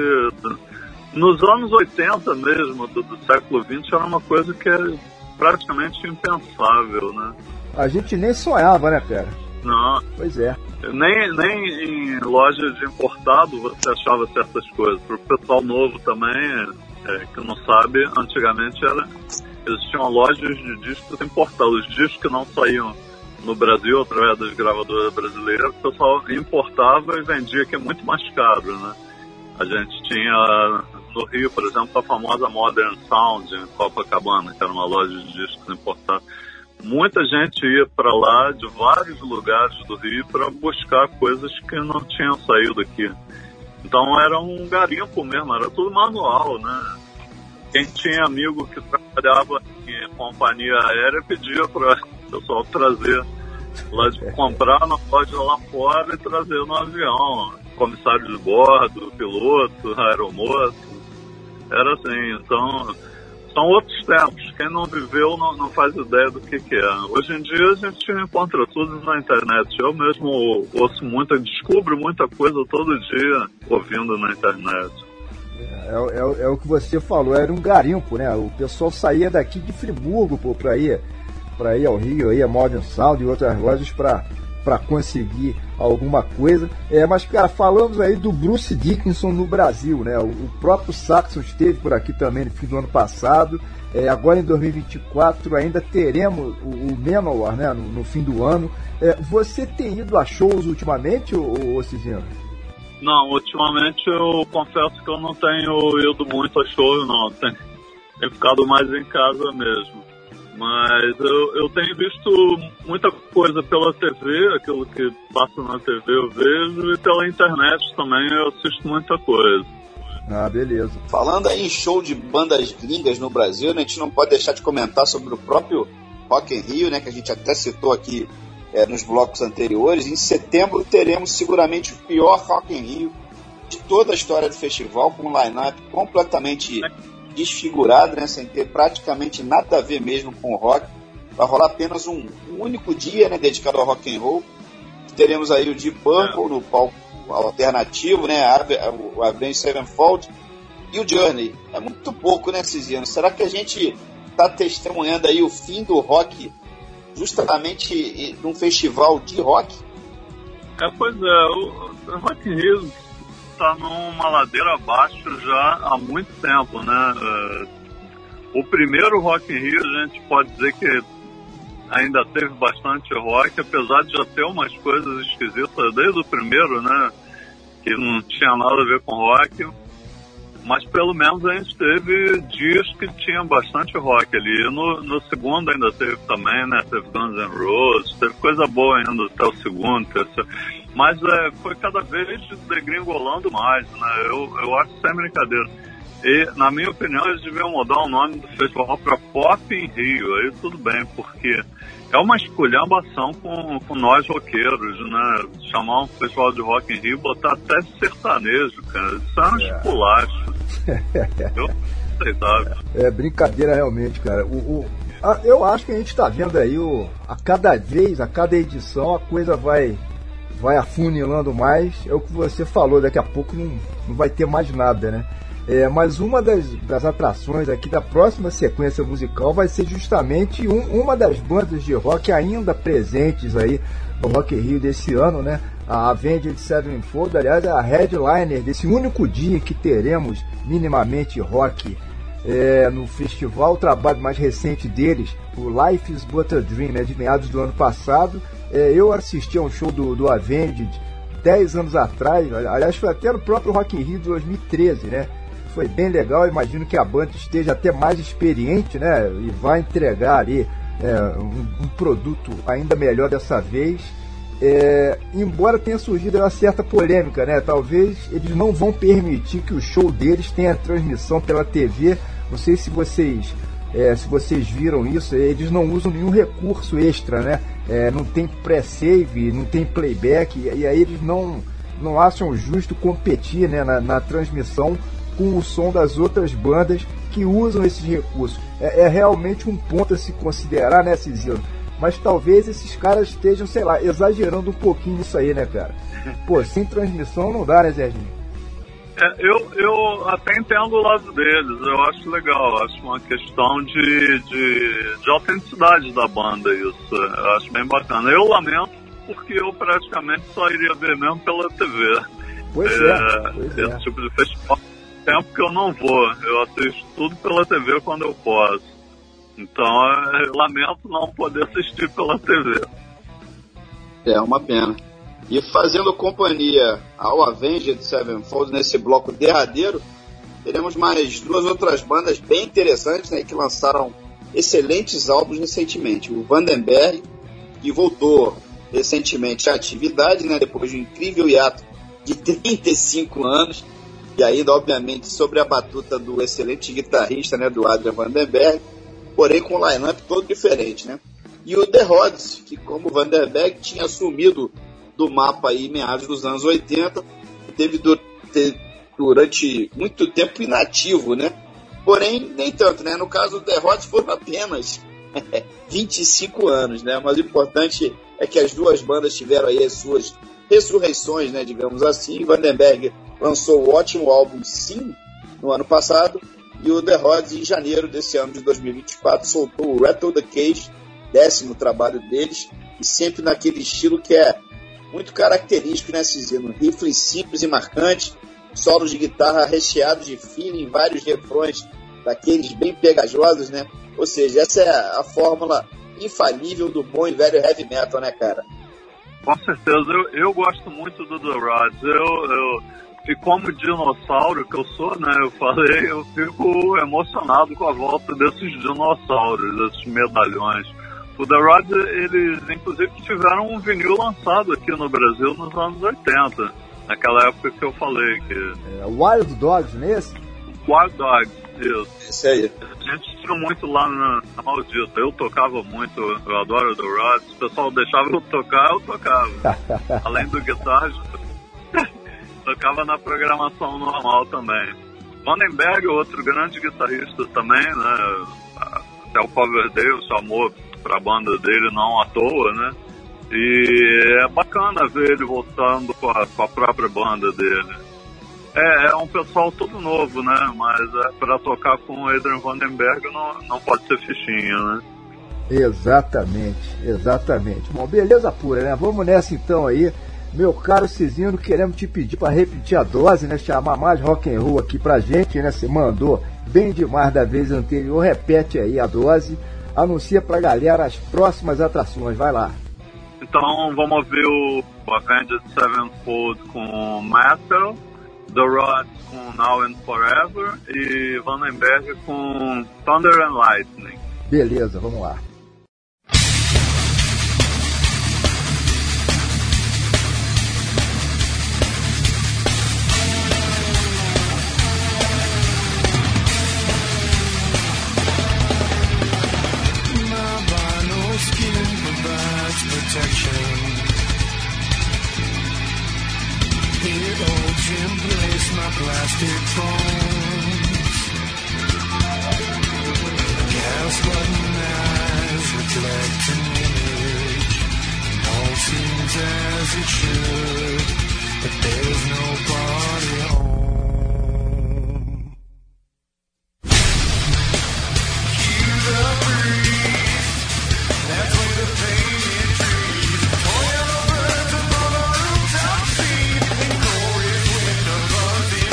nos anos oitenta mesmo, do, do século vinte, era uma coisa que é praticamente impensável, né? A gente nem sonhava, né, cara? Não. Pois é. Nem, nem em loja de importado você achava certas coisas. Para o pessoal novo também, é, que não sabe, antigamente era, existiam lojas de discos importados. Os discos que não saíam no Brasil através das gravadoras brasileiras, o pessoal importava e vendia, que é muito mais caro, né? A gente tinha no Rio, por exemplo, a famosa Modern Sound em Copacabana, que era uma loja de discos importados. Muita gente ia para lá de vários lugares do Rio para buscar coisas que não tinham saído aqui. Então era um garimpo mesmo, era tudo manual, né? Quem tinha amigo que trabalhava em companhia aérea pedia para o pessoal trazer, lá de comprar na loja lá fora e trazer no avião. Comissário de bordo, piloto, aeromoço, era assim. Então, são outros tempos. Quem não viveu não, não faz ideia do que, que é. Hoje em dia a gente encontra tudo na internet. Eu mesmo ouço muita, descubro muita coisa todo dia ouvindo na internet. É, é, é o que você falou, era um garimpo, né? O pessoal saía daqui de Friburgo para ir, para ir ao Rio, aí a Modern Sound e outras lojas para para conseguir alguma coisa. É, mas, cara, falamos aí do Bruce Dickinson no Brasil, né? O, o próprio Saxon esteve por aqui também no fim do ano passado. É, agora em dois mil e vinte e quatro ainda teremos o, o Manowar, né? No, no fim do ano. É, você tem ido a shows ultimamente, ô, ô Cisino? Não, ultimamente eu confesso que eu não tenho ido muito a show, não. Tenho, tenho ficado mais em casa mesmo. Mas eu, eu tenho visto muita coisa pela T V, aquilo que passa na T V eu vejo, e pela internet também eu assisto muita coisa. Ah, beleza. Falando aí em show de bandas gringas no Brasil, né, a gente não pode deixar de comentar sobre o próprio Rock in Rio, né, que a gente até citou aqui é, nos blocos anteriores. Em setembro teremos seguramente o pior Rock in Rio de toda a história do festival, com um line-up completamente desfigurado, né, sem ter praticamente nada a ver mesmo com o rock. Vai rolar apenas um, um único dia, né, dedicado ao rock and roll. Teremos aí o Deep Purple no palco alternativo, né, o Avenged Sevenfold e o Journey. É muito pouco, né, Cisino? Será que a gente está testemunhando aí o fim do rock justamente num festival de rock? É, pois é, o Rock in Rio está numa ladeira abaixo já há muito tempo, né? O primeiro Rock in Rio a gente pode dizer que ainda teve bastante rock, apesar de já ter umas coisas esquisitas desde o primeiro, né? Que não tinha nada a ver com rock, mas pelo menos a gente teve dias que tinha bastante rock ali. No, no segundo ainda teve também, né? Teve Guns N' Roses, teve coisa boa ainda até o segundo, terceiro. Mas é, foi cada vez degringolando mais, né? Eu, eu acho sem brincadeira. E, na minha opinião, eles deviam mudar o nome do festival para Pop in Rio. Aí tudo bem, porque é uma esculhambação com, com nós roqueiros, né? Chamar um festival de Rock in Rio e botar até sertanejo, cara. Isso é um esculacho. Eu não sei, sabe? É brincadeira realmente, cara. O, o, a, eu acho que a gente está vendo aí, o, a cada vez, a cada edição, a coisa vai... vai afunilando mais, é o que você falou, daqui a pouco não, não vai ter mais nada, né? É, mas uma das, das atrações aqui da próxima sequência musical vai ser justamente um, uma das bandas de rock ainda presentes aí no Rock in Rio desse ano, né? A Avenged Sevenfold, aliás, é a headliner desse único dia que teremos minimamente rock é, no festival. O trabalho mais recente deles, o Life is But a Dream, é de meados do ano passado. É, eu assisti a um show do, do Avenged dez anos atrás, aliás, foi até no próprio Rock in Rio de dois mil e treze, né? Foi bem legal, imagino que a banda esteja até mais experiente, né? E vai entregar ali é, um, um produto ainda melhor dessa vez. É, embora tenha surgido uma certa polêmica, né? Talvez eles não vão permitir que o show deles tenha transmissão pela T V. Não sei se vocês, é, se vocês viram isso. Eles não usam nenhum recurso extra, né? É, não tem pré-save, não tem playback, e aí eles não, não acham justo competir, né, na, na transmissão com o som das outras bandas que usam esses recursos. É, é realmente um ponto a se considerar, né, Cizino? Mas talvez esses caras estejam, sei lá, exagerando um pouquinho nisso aí, né, cara? Pô, sem transmissão não dá, né, Serginho? É, eu, eu até entendo o lado deles, eu acho legal, acho uma questão de, de, de autenticidade da banda isso, eu acho bem bacana. Eu lamento porque eu praticamente só iria ver mesmo pela T V. Pois é, é, pois esse é. tipo de festival, tempo que eu não vou, eu assisto tudo pela T V quando eu posso. Então, eu lamento não poder assistir pela T V. É uma pena. E fazendo companhia ao Avenged Sevenfold nesse bloco derradeiro, teremos mais duas outras bandas bem interessantes, né, que lançaram excelentes álbuns recentemente. O Vandenberg, que voltou recentemente à atividade, né, depois de um incrível hiato de trinta e cinco anos, e ainda, obviamente, sobre a batuta do excelente guitarrista, né, do Adrian Vandenberg, porém com um line-up todo diferente, né? E o The Rods, que como Vandenberg tinha assumido do mapa aí em meados dos anos oitenta, teve du- te- durante muito tempo inativo, né? Porém, nem tanto, né? No caso do The Rods foram apenas vinte e cinco anos, né? Mas o importante é que as duas bandas tiveram aí as suas ressurreições, né? Digamos assim. Vandenberg lançou o ótimo álbum Sim no ano passado, e o The Rods, em janeiro desse ano de dois mil e vinte e quatro, soltou o Rattle the Cage, décimo trabalho deles, e sempre naquele estilo que é muito característico, né, Cizino? Riffles simples e marcantes, solos de guitarra recheados de feeling, vários refrões daqueles bem pegajosos, né? Ou seja, essa é a fórmula infalível do bom e velho heavy metal, né, cara? Com certeza, eu, eu gosto muito do The Rods. Eu, eu, e como dinossauro que eu sou, né, eu falei, eu fico emocionado com a volta desses dinossauros, desses medalhões. O The Rods, eles inclusive tiveram um vinil lançado aqui no Brasil nos anos oitenta, naquela época que eu falei. Que... É, Wild Dogs, nesse? Wild Dogs, isso. Esse aí. A gente tinha muito lá na, na Maldita, eu tocava muito, eu adoro o The Rods, o pessoal deixava eu tocar, eu tocava. Além do guitarra, tocava na programação normal também. Vandenberg, outro grande guitarrista também, né? Até o Coverdale chamou pra banda dele, não à toa, né? E é bacana ver ele voltando com a, com a própria banda dele. É, é um pessoal todo novo, né? Mas é, pra tocar com o Adrian Vandenberg não, não pode ser fichinha, né? Exatamente, exatamente. Bom, beleza pura, né? Vamos nessa então aí. Meu caro Cizino, queremos te pedir para repetir a dose, né? Chamar mais rock and roll aqui pra gente, né? Você mandou bem demais da vez anterior. Repete aí a dose. Anuncia pra galera as próximas atrações. Vai lá. Então vamos ver o Avenged Sevenfold com Metal, The Rods com Now and Forever e Vandenberg com Thunder and Lightning. Beleza, vamos lá. It holds in place my plastic bones. Gas button eyes reflect an image. All seems as it should, but there's nobody home. Cue the breeze, that's when the painted trees, toil birds above a rooftop scene, and glorious wind above the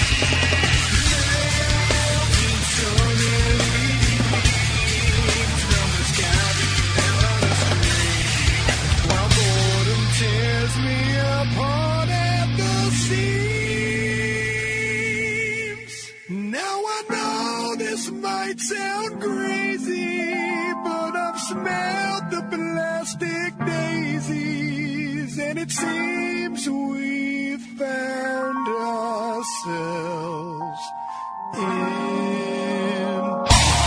melting sun and leaves from the sky and on the street, while boredom tears me apart at the seams. Now I know this might sound crazy, but I've smelled the plastic daisies, and it seems we've found ourselves in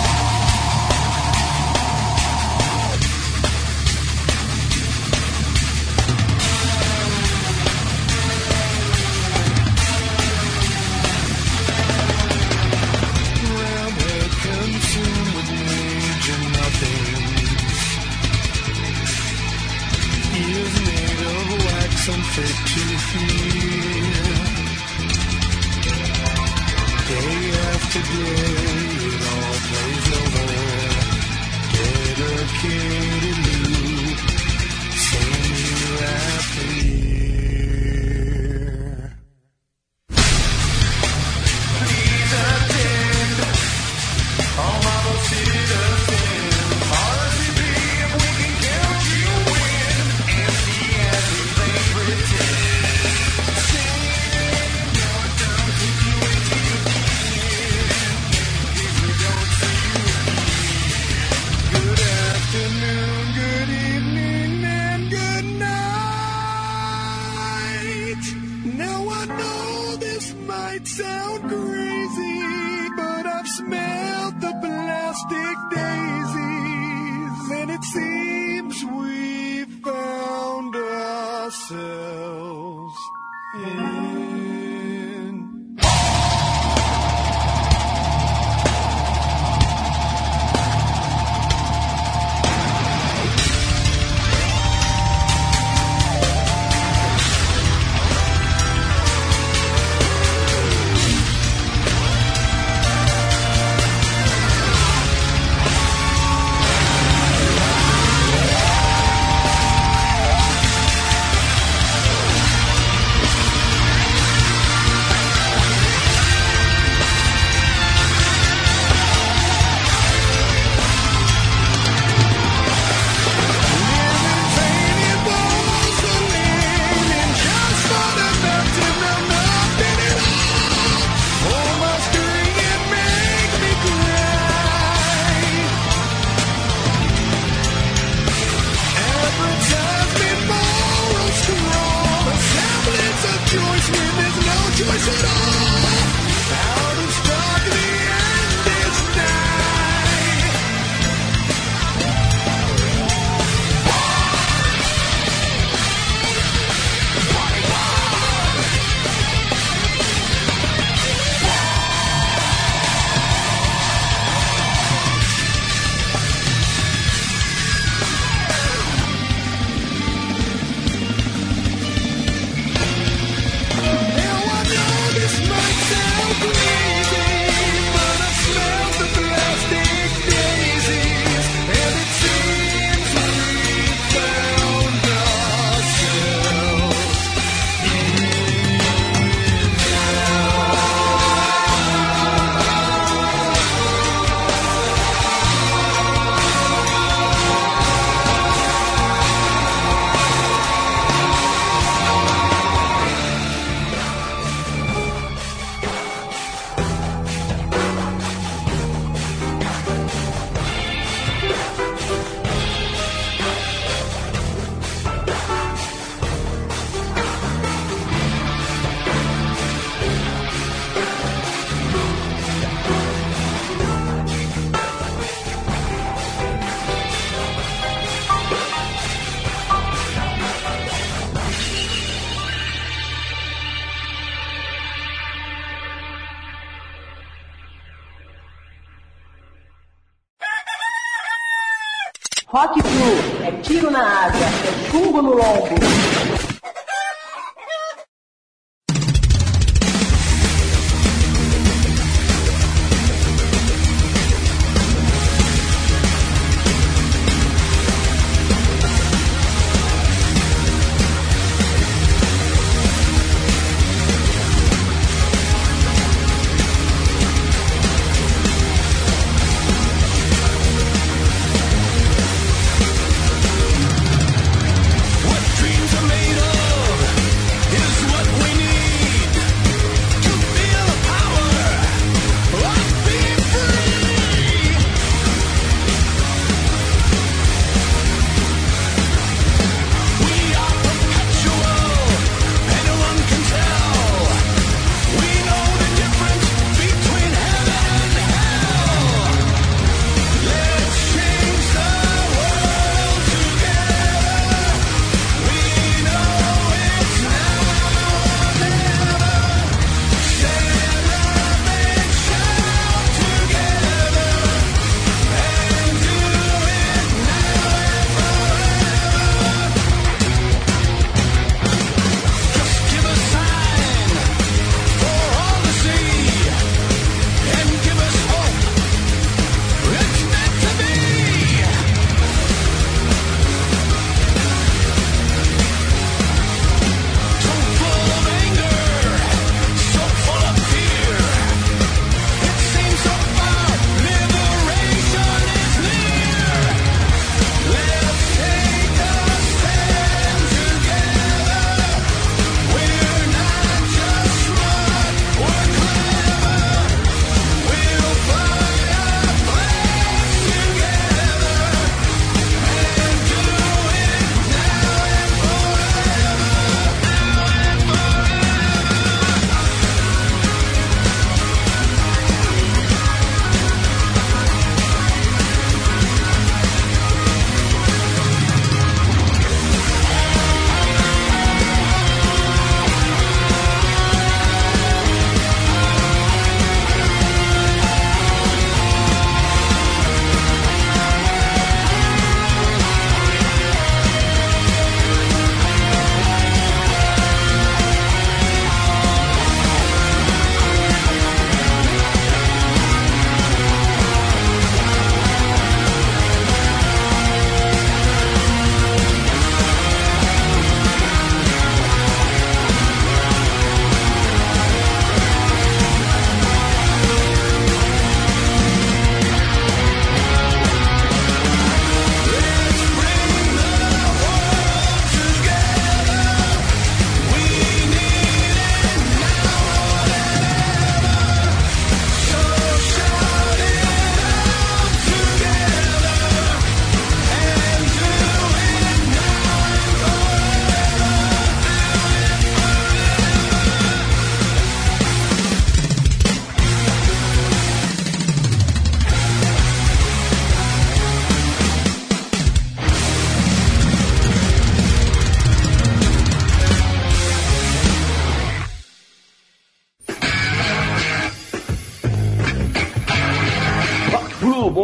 roundhead consumed with major nothings. Ears made of wax unfit to hear. Day after day, it all plays over. Dedicated loop, same year after year. Please attend, all Marvel citizens, R S V P if we can count you in, and see as we play pretend. Sing your dumb situation if we don't see you again. Good afternoon, good evening, and good night. Now I know this might sound crazy, but I've smelled the plastic daisies, and it seems we found ourselves in. Choice at all. Out of stock, the end is nigh. Now I know this might sound crazy, but I smell the plastic daisies, and it seems we found ourselves in Rock Flu é tiro na água, é chumbo no lombo.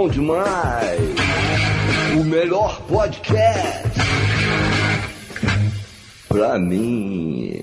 bom demais. O melhor podcast pra mim.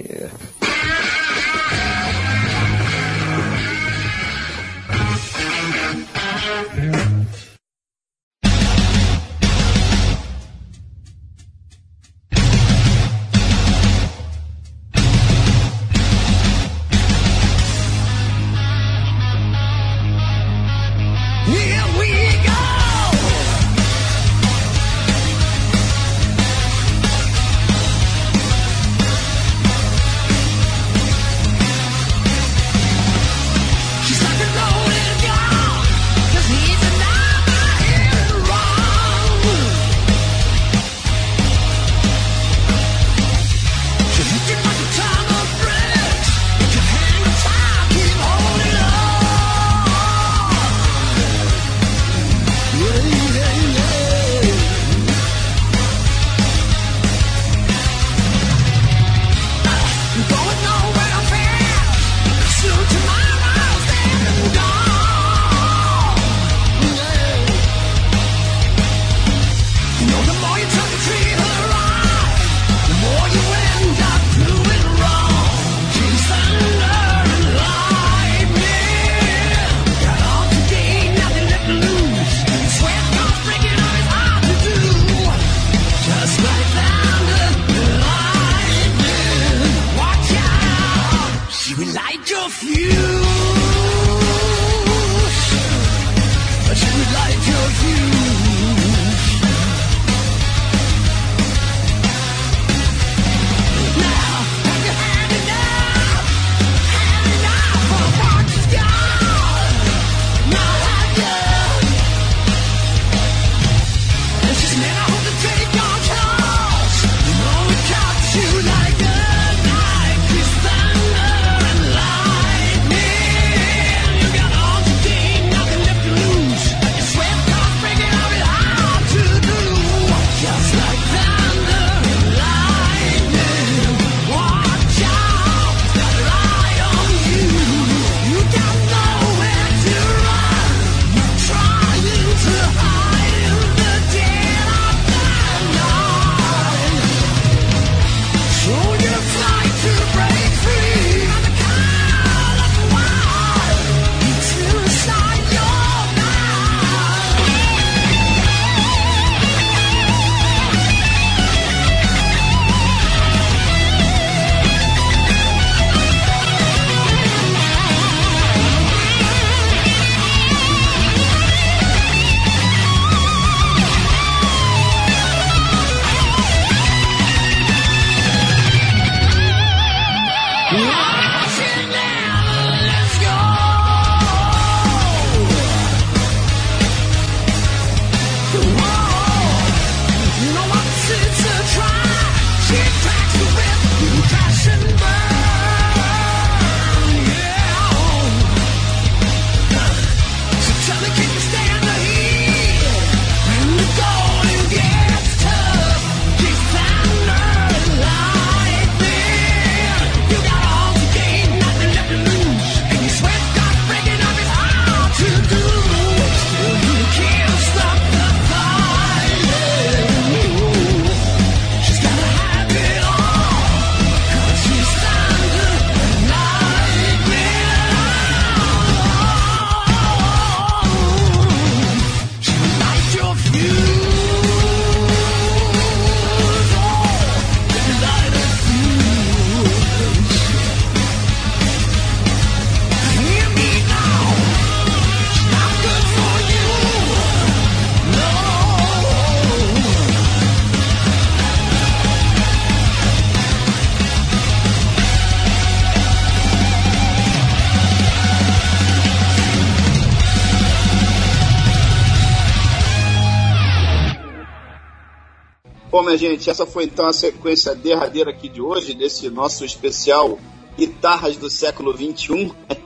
Bom, minha gente, essa foi então a sequência derradeira aqui de hoje, desse nosso especial Guitarras do Século vinte e um,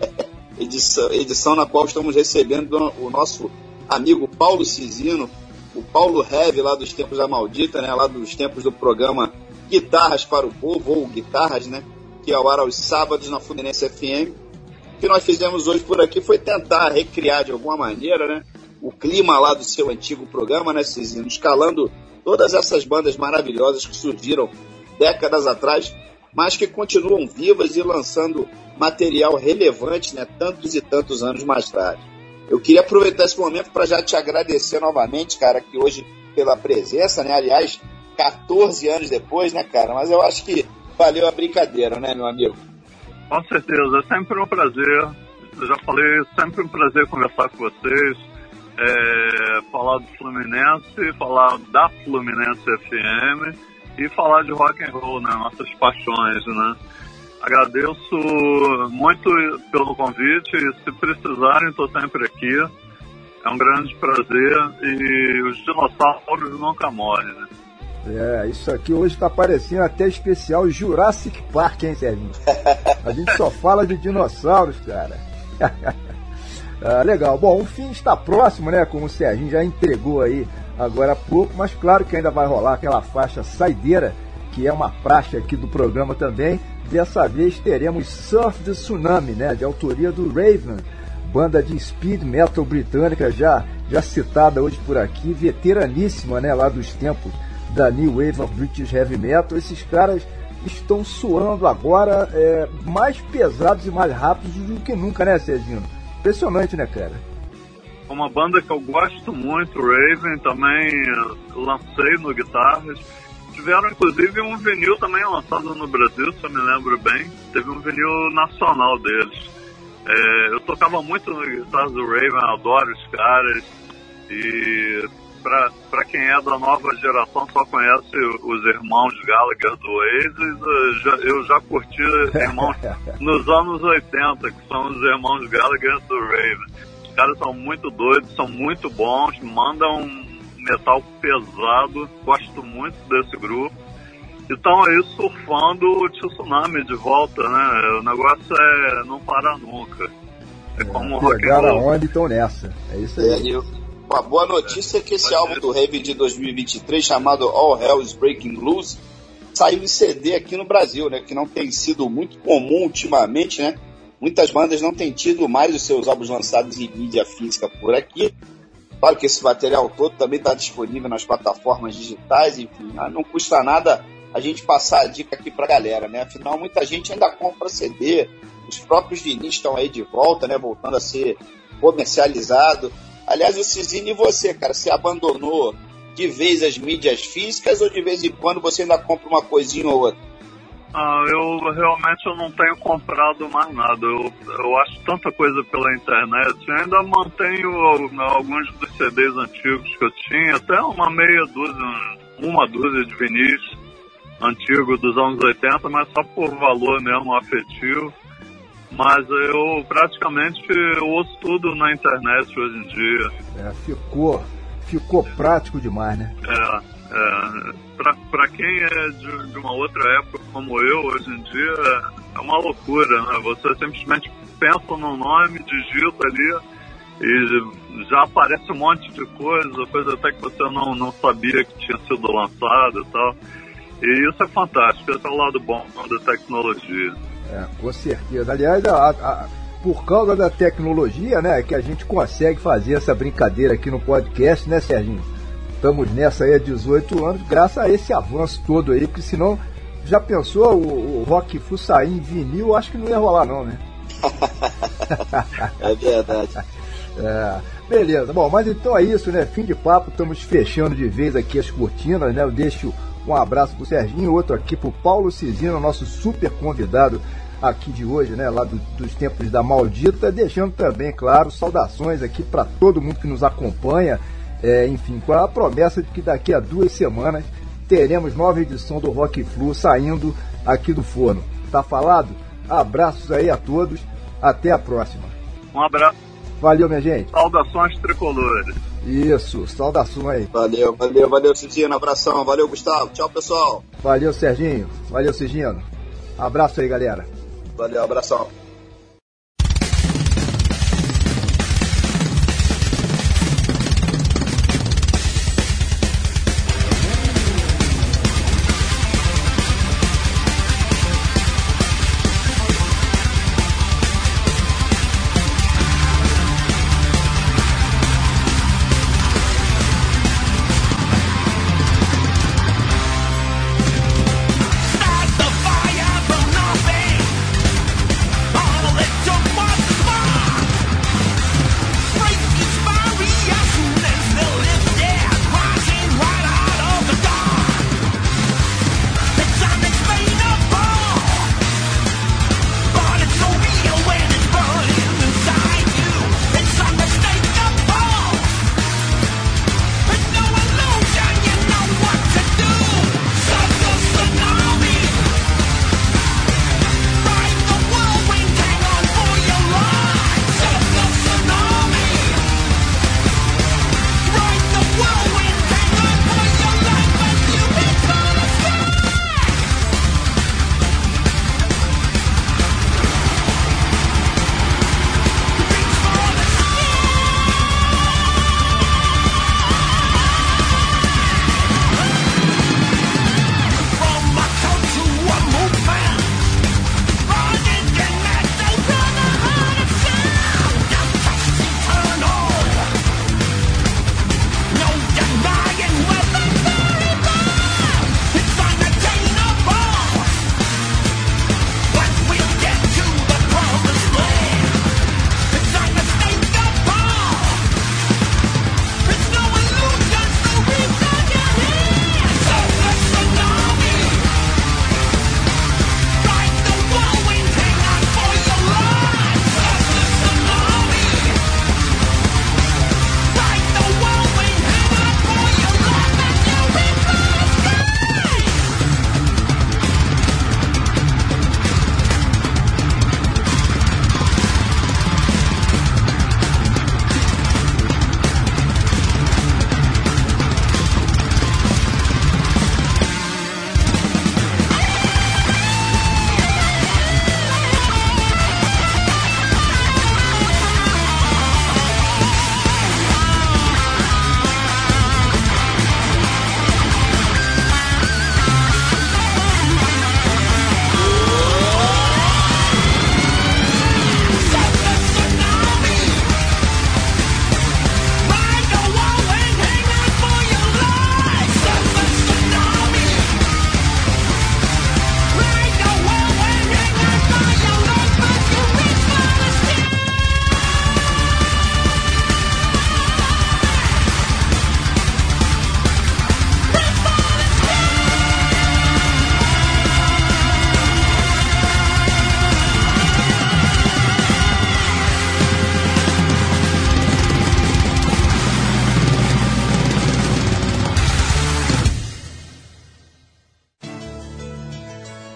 edição, edição na qual estamos recebendo o nosso amigo Paulo Cisino, o Paulo Heavy, lá dos tempos da Maldita, né, lá dos tempos do programa Guitarras para o Povo, ou Guitarras, né, que é ao ar aos sábados na Fluminense F M. O que nós fizemos hoje por aqui foi tentar recriar de alguma maneira, né, o clima lá do seu antigo programa, né, Cizinho? Escalando todas essas bandas maravilhosas que surgiram décadas atrás, mas que continuam vivas e lançando material relevante, né, tantos e tantos anos mais tarde. Eu queria aproveitar esse momento para já te agradecer novamente, cara, que hoje pela presença, né, aliás, quatorze anos depois, né, cara, mas eu acho que valeu a brincadeira, né, meu amigo? Com certeza, é sempre um prazer, eu já falei, é sempre um prazer conversar com vocês, é, falar do Fluminense, falar da Fluminense F M e falar de rock and roll, né, nossas paixões, né. Agradeço muito pelo convite e se precisarem, estou sempre aqui. É um grande prazer e os dinossauros nunca morrem, né? É, isso aqui hoje está parecendo até especial Jurassic Park, hein, Serginho? A gente só fala de dinossauros, cara. Ah, legal. Bom, o fim está próximo, né? Como o Serginho já entregou aí agora há pouco, mas claro que ainda vai rolar aquela faixa saideira, que é uma praxe aqui do programa também. Dessa vez teremos Surf the Tsunami, né, de autoria do Raven, banda de speed metal britânica já, já citada hoje por aqui, veteraníssima, né, lá dos tempos da New Wave of British Heavy Metal. Esses caras estão suando agora é, mais pesados e mais rápidos do que nunca, né, Serginho? Impressionante, né, cara? Uma banda que eu gosto muito, Raven, também lancei no Guitarras. Tiveram, inclusive, um vinil também lançado no Brasil, se eu me lembro bem. Teve um vinil nacional deles. É, eu tocava muito no Guitarras do Raven, adoro os caras. E pra, pra quem é da nova geração, só conhece os irmãos Gallagher do Oasis. Eu já, eu já curti irmãos nos anos oitenta, que são os irmãos Gallagher do Raven. Os caras são muito doidos, são muito bons, mandam metal pesado, gosto muito desse grupo. Então aí surfando o tsunami de volta, né? O negócio é não parar nunca. É como o rock and roll. Pegaram aonde estão nessa. É isso aí. É, eu, a boa notícia é que esse álbum do Raven de dois mil e vinte e três, chamado All Hell is Breaking Loose, saiu em C D aqui no Brasil, né? Que não tem sido muito comum ultimamente, né? Muitas bandas não têm tido mais os seus álbuns lançados em mídia física por aqui. Claro que esse material todo também está disponível nas plataformas digitais, enfim, não custa nada a gente passar a dica aqui pra galera, né? Afinal, muita gente ainda compra C D, os próprios vinis estão aí de volta, né? Voltando a ser comercializado. Aliás, o Cizinho, e você, cara, você abandonou de vez as mídias físicas ou de vez em quando você ainda compra uma coisinha ou outra? Ah, eu realmente eu não tenho comprado mais nada. Eu, eu acho tanta coisa pela internet. Eu ainda mantenho alguns dos C Ds antigos que eu tinha, até uma meia dúzia, uma dúzia de vinis antigos dos anos oitenta, mas só por valor mesmo afetivo. Mas eu praticamente ouço tudo na internet hoje em dia. É, ficou, ficou prático demais, né? É. É, pra, pra quem é de, de uma outra época como eu, hoje em dia, é uma loucura, né? Você simplesmente pensa no nome, digita ali e já aparece um monte de coisa, coisa até que você não, não sabia que tinha sido lançada e tal. E isso é fantástico, esse é o lado bom da tecnologia. É, com certeza. Aliás, a, a, por causa da tecnologia, né, que a gente consegue fazer essa brincadeira aqui no podcast, né, Serginho? Estamos nessa aí há dezoito anos, graças a esse avanço todo aí, porque senão, já pensou o, o Rock Flu sair em vinil? Acho que não ia rolar não, né? É verdade. É, beleza, bom, mas então é isso, né? Fim de papo, estamos fechando de vez aqui as cortinas, né? Eu deixo um abraço pro Serginho, outro aqui pro Paulo Cizino, nosso super convidado aqui de hoje, né? Lá do, dos tempos da Maldita, deixando também, claro, saudações aqui para todo mundo que nos acompanha. É, enfim, com a promessa de que daqui a duas semanas teremos nova edição do Rock Flu saindo aqui do forno. Tá falado? Abraços aí a todos, até a próxima. Um abraço. Valeu, minha gente. Saudações tricolores. Isso, saudações. Valeu, valeu, valeu, Cidino, abração. Valeu, Gustavo. Tchau, pessoal. Valeu, Serginho. Valeu, Cigino. Abraço aí, galera. Valeu, abração.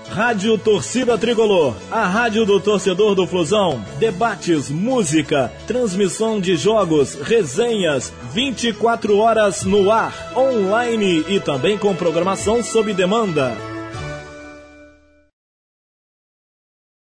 Rádio Torcida Tricolor, a rádio do torcedor do Flusão. Debates, música, transmissão de jogos, resenhas, vinte e quatro horas no ar, online e também com programação sob demanda.